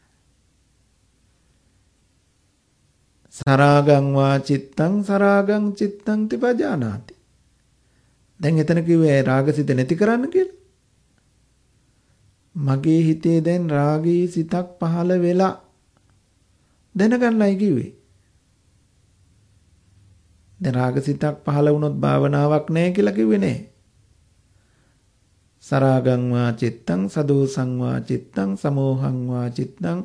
සරාගං වා චිත්තං සරාගං චිත්තං තිපජානාති. දැන් එතන කිව්වේ රාගසිත නැති කරන්න කියලා. මගේ හිතේ දැන් රාගී සිතක් පහළ වෙලා දැනගන්නයි කිව්වේ. දැන් රාගසිතක් පහළ වුණොත් භාවනාවක් නැහැ කියලා කිව්වේ නෑ. සරාගං වා චිත්තං සදෝසං වා චිත්තං සමෝහං වා චිත්තං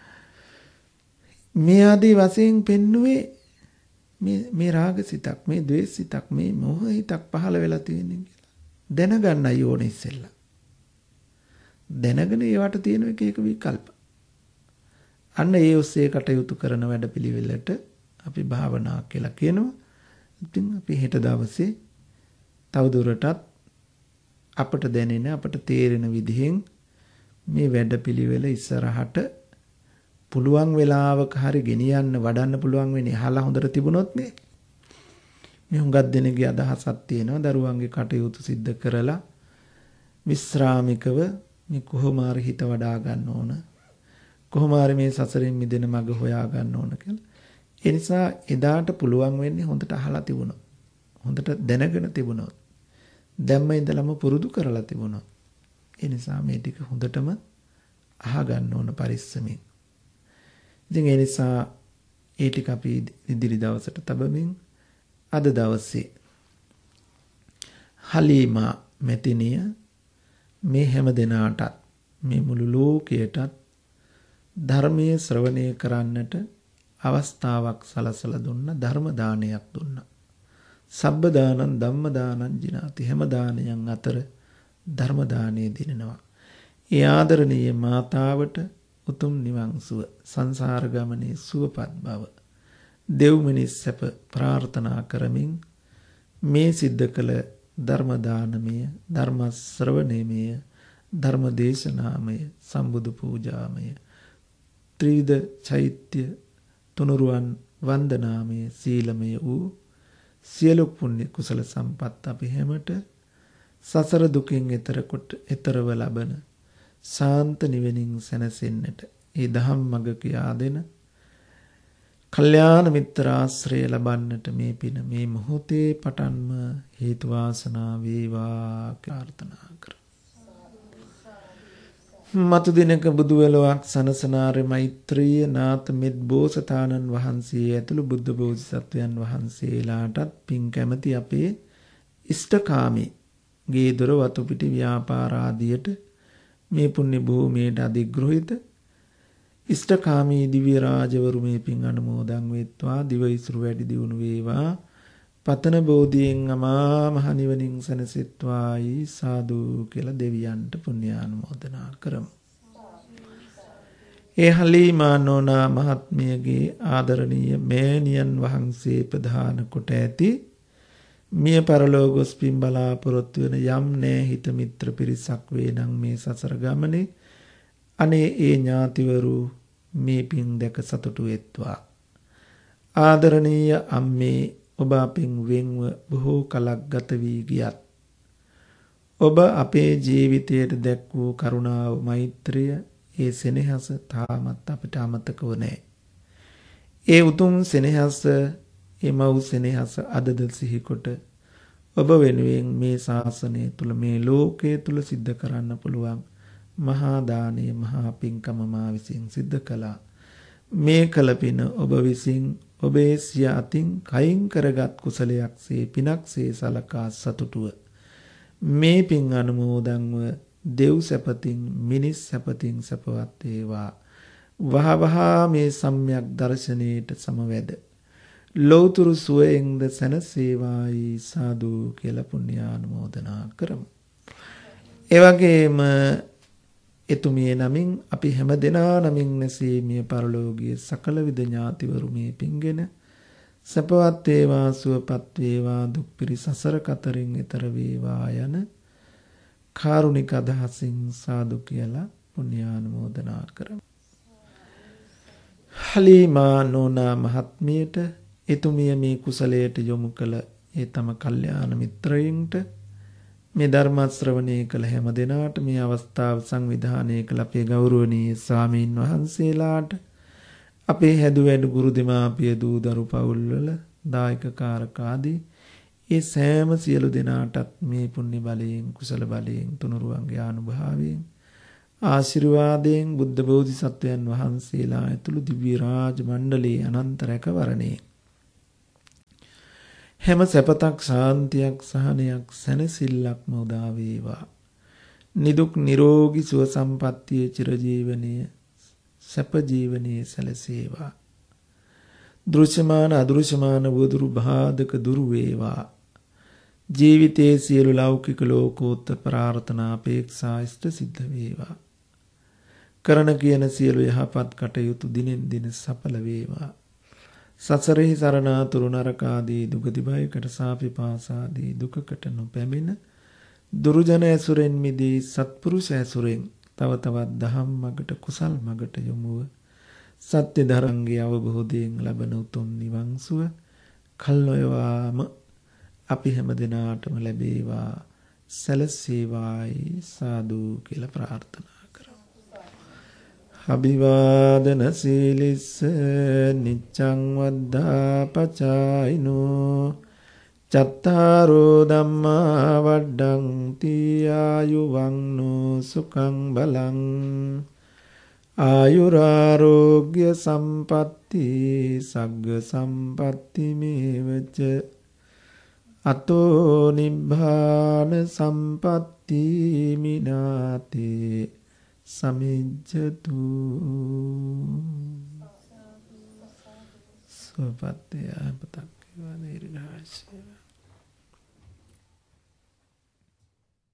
මේ ආදී වශයෙන් පෙන්නුවේ මේ මේ රාගසිතක් මේ ද්වේෂසිතක් මේ මෝහසිතක් පහළ වෙලා තියෙන්නේ කියලා. දැනගන්නයි ඕනේ ඉස්සෙල්ලා. දැනගෙන ඒවට තියෙන එක එක විකල්ප. අන්න ඒ ඔස්සේ කටයුතු කරන වැඩපිළිවෙලට අපි භාවනා කියලා කියනවා. ඉතින් අපි හෙට දවසේ තවදුරටත් අපට දැනෙන අපට තේරෙන විදිහෙන් මේ වැඩපිළිවෙල ඉස්සරහට පුළුවන් වෙලාවක හරි ගෙනියන්න වඩන්න පුළුවන් වෙන්නේ අහලා හොඳට තිබුණොත් නේ. මේ හුඟක් දෙනෙක්ගේ අදහසක් තියෙනවා දරුවන්ගේ කටයුතු සිද්ධ කරලා විශ්‍රාමිකව මේ කොහොම හරි හිත වඩා ගන්න ඕන. කොහොම හරි මේ සසරෙන් මිදෙන මඟ හොයා ගන්න ඕන කියලා. ඒ නිසා එදාට පුළුවන් වෙන්නේ හොඳට අහලා තිබුණොත්. හොඳට දැනගෙන තිබුණොත්. දැම්ම ඉඳලම පුරුදු කරලා තිබුණොත්. ඒ නිසා මේ ටික හොඳටම අහගන්න ඕන පරිස්සමින්. ඉතින් ඒ නිසා ඒ ටික අපි ඉදිරි දවසට තබමින් අද දවසේ හලීමා මෙතිනිය මේ හැම දිනාටත් මේ මුළු ලෝකයටත් ධර්මයේ ශ්‍රවණය කරන්නට අවස්ථාවක් සලසලා දුන්න ධර්ම දානයක් දුන්නා. සබ්බ දානං ධම්ම දානං ජිනාති හැම දානයන් අතර ධර්ම දානය දිනනවා. ඒ ආදරණීය මාතාවට උතුම් නිවන් සුව සංසාර ගමනේ සුවපත් බව දෙව් මිනිස් සැප ප්‍රාර්ථනා කරමින් මේ සිද්ධ කළ ධර්ම දානමය ධර්ම ශ්‍රවණයමය ධර්ම දේශනාමය සම්බුදු පූජාමය ත්‍රිවිධ චෛත්‍ය තුනුරුවන් වන්දනාමය සීලමය වූ සියලු පුණ්‍ය කුසල සම්පත් අපි හැමට සසර දුකින් එතර කොට එතරව ලබන සාන්ත නිවෙනින් සැනසෙන්නට ඒ දහම් මඟ කියා දෙන කල්යාණ මිත්‍ර ආශ්‍රය ලබන්නට මේ පින මේ මොහොතේ පටන්ම හේතු වාසනා වේවා ප්‍රාර්ථනා කරමු. මතු දිනක බුදු වෙලවක් සනසනාරේ මෛත්‍රිය නාත මෙත් බෝසතාණන් වහන්සේ ඇතුළු බුද්ධ බෝධිසත්වයන් වහන්සේලාටත් පින් කැමැති අපේ ඉෂ්ඨකාමී ගේ දොර වතු පිටි ව්‍යාපාර ආදියට මේ පුණ්‍ය භූමියට අධිග්‍රහිත ඉෂ්ඨකාමී දිව්‍ය රාජවරු මේ පින් අනුමෝදන් වෙත්වා දිව ඉසුරු වැඩි දියුණු වේවා පතන බෝධියෙන් අමා මහ නිවනින් සැනසෙත්වායි සාදු කියලා දෙවියන්ට පුණ්‍යානුමෝදනා කරමු. ඒ හලීමා නෝනා මහත්මියගේ ආදරණීය මෑණියන් වහන්සේ ප්‍රධාන කොට ඇති මිය පරලෝ ගොස් පින් බලාපොරොත්තු වෙන යම් නෑ හිත මිත්‍ර පිරිසක් වේ නම් මේ සසර ගමනේ අනේ ඒ ඥාතිවරු මේ පින් දැක සතුටු වෙත්වා. ආදරණීය අම්මේ ඔබ අපෙන් වෙන්ව බොහෝ කලක් ගත වී ගියත් ඔබ අපේ ජීවිතයට දැක් වූ කරුණාව මෛත්‍රිය ඒ සෙනෙහස තාමත් අපිට අමතකව නැහැ. ඒ උතුම් සෙනෙහස ඒ මව් සෙනෙහස අදද සිහිකොට ඔබ වෙනුවෙන් මේ ශාසනය තුල මේ ලෝකයේ තුල සිද්ධ කරන්න පුළුවන් මහා දානීය මහා පින්කම මා විසින් සිද්ධ කළා. මේ කළ පින ඔබ විසින් ඔබේ සිය අතින් කයින් කරගත් කුසලයක්සේ පිනක්සේ සලකා සතුටුව මේ පින් අනුමෝදන්ව දෙව් සැපතින් මිනිස් සැපතින් සැපවත් වේවා. වහ වහ මේ සම්‍යක් දර්ශනයේට සමවැද ලෞතුරු සුවයෙන්ද සැනසේවායි සාදු කියලා පුණ්‍යානුමෝදනා කරමු. ඒ වගේම එතුමිය නමින් අපි හැම දෙනා නමින් නැසී මිය පරලෝකීය සකල විද ඥාතිවරු මේ පින්ගෙන සපවත් වේවා සුවපත් වේවා දුක් පිරි සසර කතරින් එතර වේවා යන කාරුණික අදහසින් සාදු කියලා පුණ්‍යානුමෝදනා කරමු. හලීමා නෝනා මහත්මියට එතුමිය මේ කුසලයට යොමු කළ ඒ තම කල්යාණ මිත්‍රයින්ට මේ ධර්ම ශ්‍රවණය කළ හැම දෙනාට මේ අවස්ථාව සංවිධානය කළ අපේ ගෞරවනීය ස්වාමීන් වහන්සේලාට අපේ හැදු වැඩු ගුරු දෙමාපිය දූ දරු පවුල්වල දායක කාරක ආදී ඒ සෑම සියලු දෙනාටත් මේ පුණ්‍ය බලයෙන් කුසල බලයෙන් තුනුරුවන්ගේ ආනුභාවයෙන් ආශිර්වාදයෙන් බුද්ධ බෝධිසත්වයන් වහන්සේලා ඇතුළු දිව්‍ය රාජ මණ්ඩලයේ අනන්ත රැකවරණේ හැම සැපතක් ශාන්තියක් සහනයක් සැනසෙල්ලක්ම උදා වේවා. නිදුක් නිරෝගී සුව සම්පන්නිය චිරජීවනයේ සැප ජීවනයේ සැලසේවා. දෘශ්‍යමාන අදෘශ්‍යමාන වූ බාධක දුරු වේවා. ජීවිතයේ සියලු ලෞකික ලෝකෝත්තර ප්‍රාර්ථනා අපේක්ෂා ඉෂ්ට සිද්ධ වේවා. කරන කියන සියලු යහපත් කටයුතු දිනෙන් දින සඵල වේවා. සසරෙහි සරණාතුරු නරක ආදී දුගති භයකට සාපිපාසාදී දුකකට නොපැමිණ දුරුජන ඇසුරෙන් මිදී සත්පුරුෂ ඇසුරෙන් තව තවත් දහම් මගට කුසල් මගට යොමුව සත්‍ය ධර්මයේ අවබෝධයෙන් ලබන උතුම් නිවන් සුව කල් නොයවාම අපි හැම දිනාටම ලැබේවා සැලසේවායි සාදු කියලා ප්‍රාර්ථනා කරමු. අභිවාදන සීලිස්ස නිච්ඡං වද්ධා පචායිනෝ චත්තාරෝ ධම්මා වඩ්ඩಂತಿ ආයුවන්නෝ සුඛං බලං ආයුරාෝග්‍ය සම්පatti සග්ග සම්පatti මේවච අතෝ නිබ්බාන සම්පatti මිනාතේ සමිජ්ජතු සුවපත් යාපතක් වේවා නිර්ආශය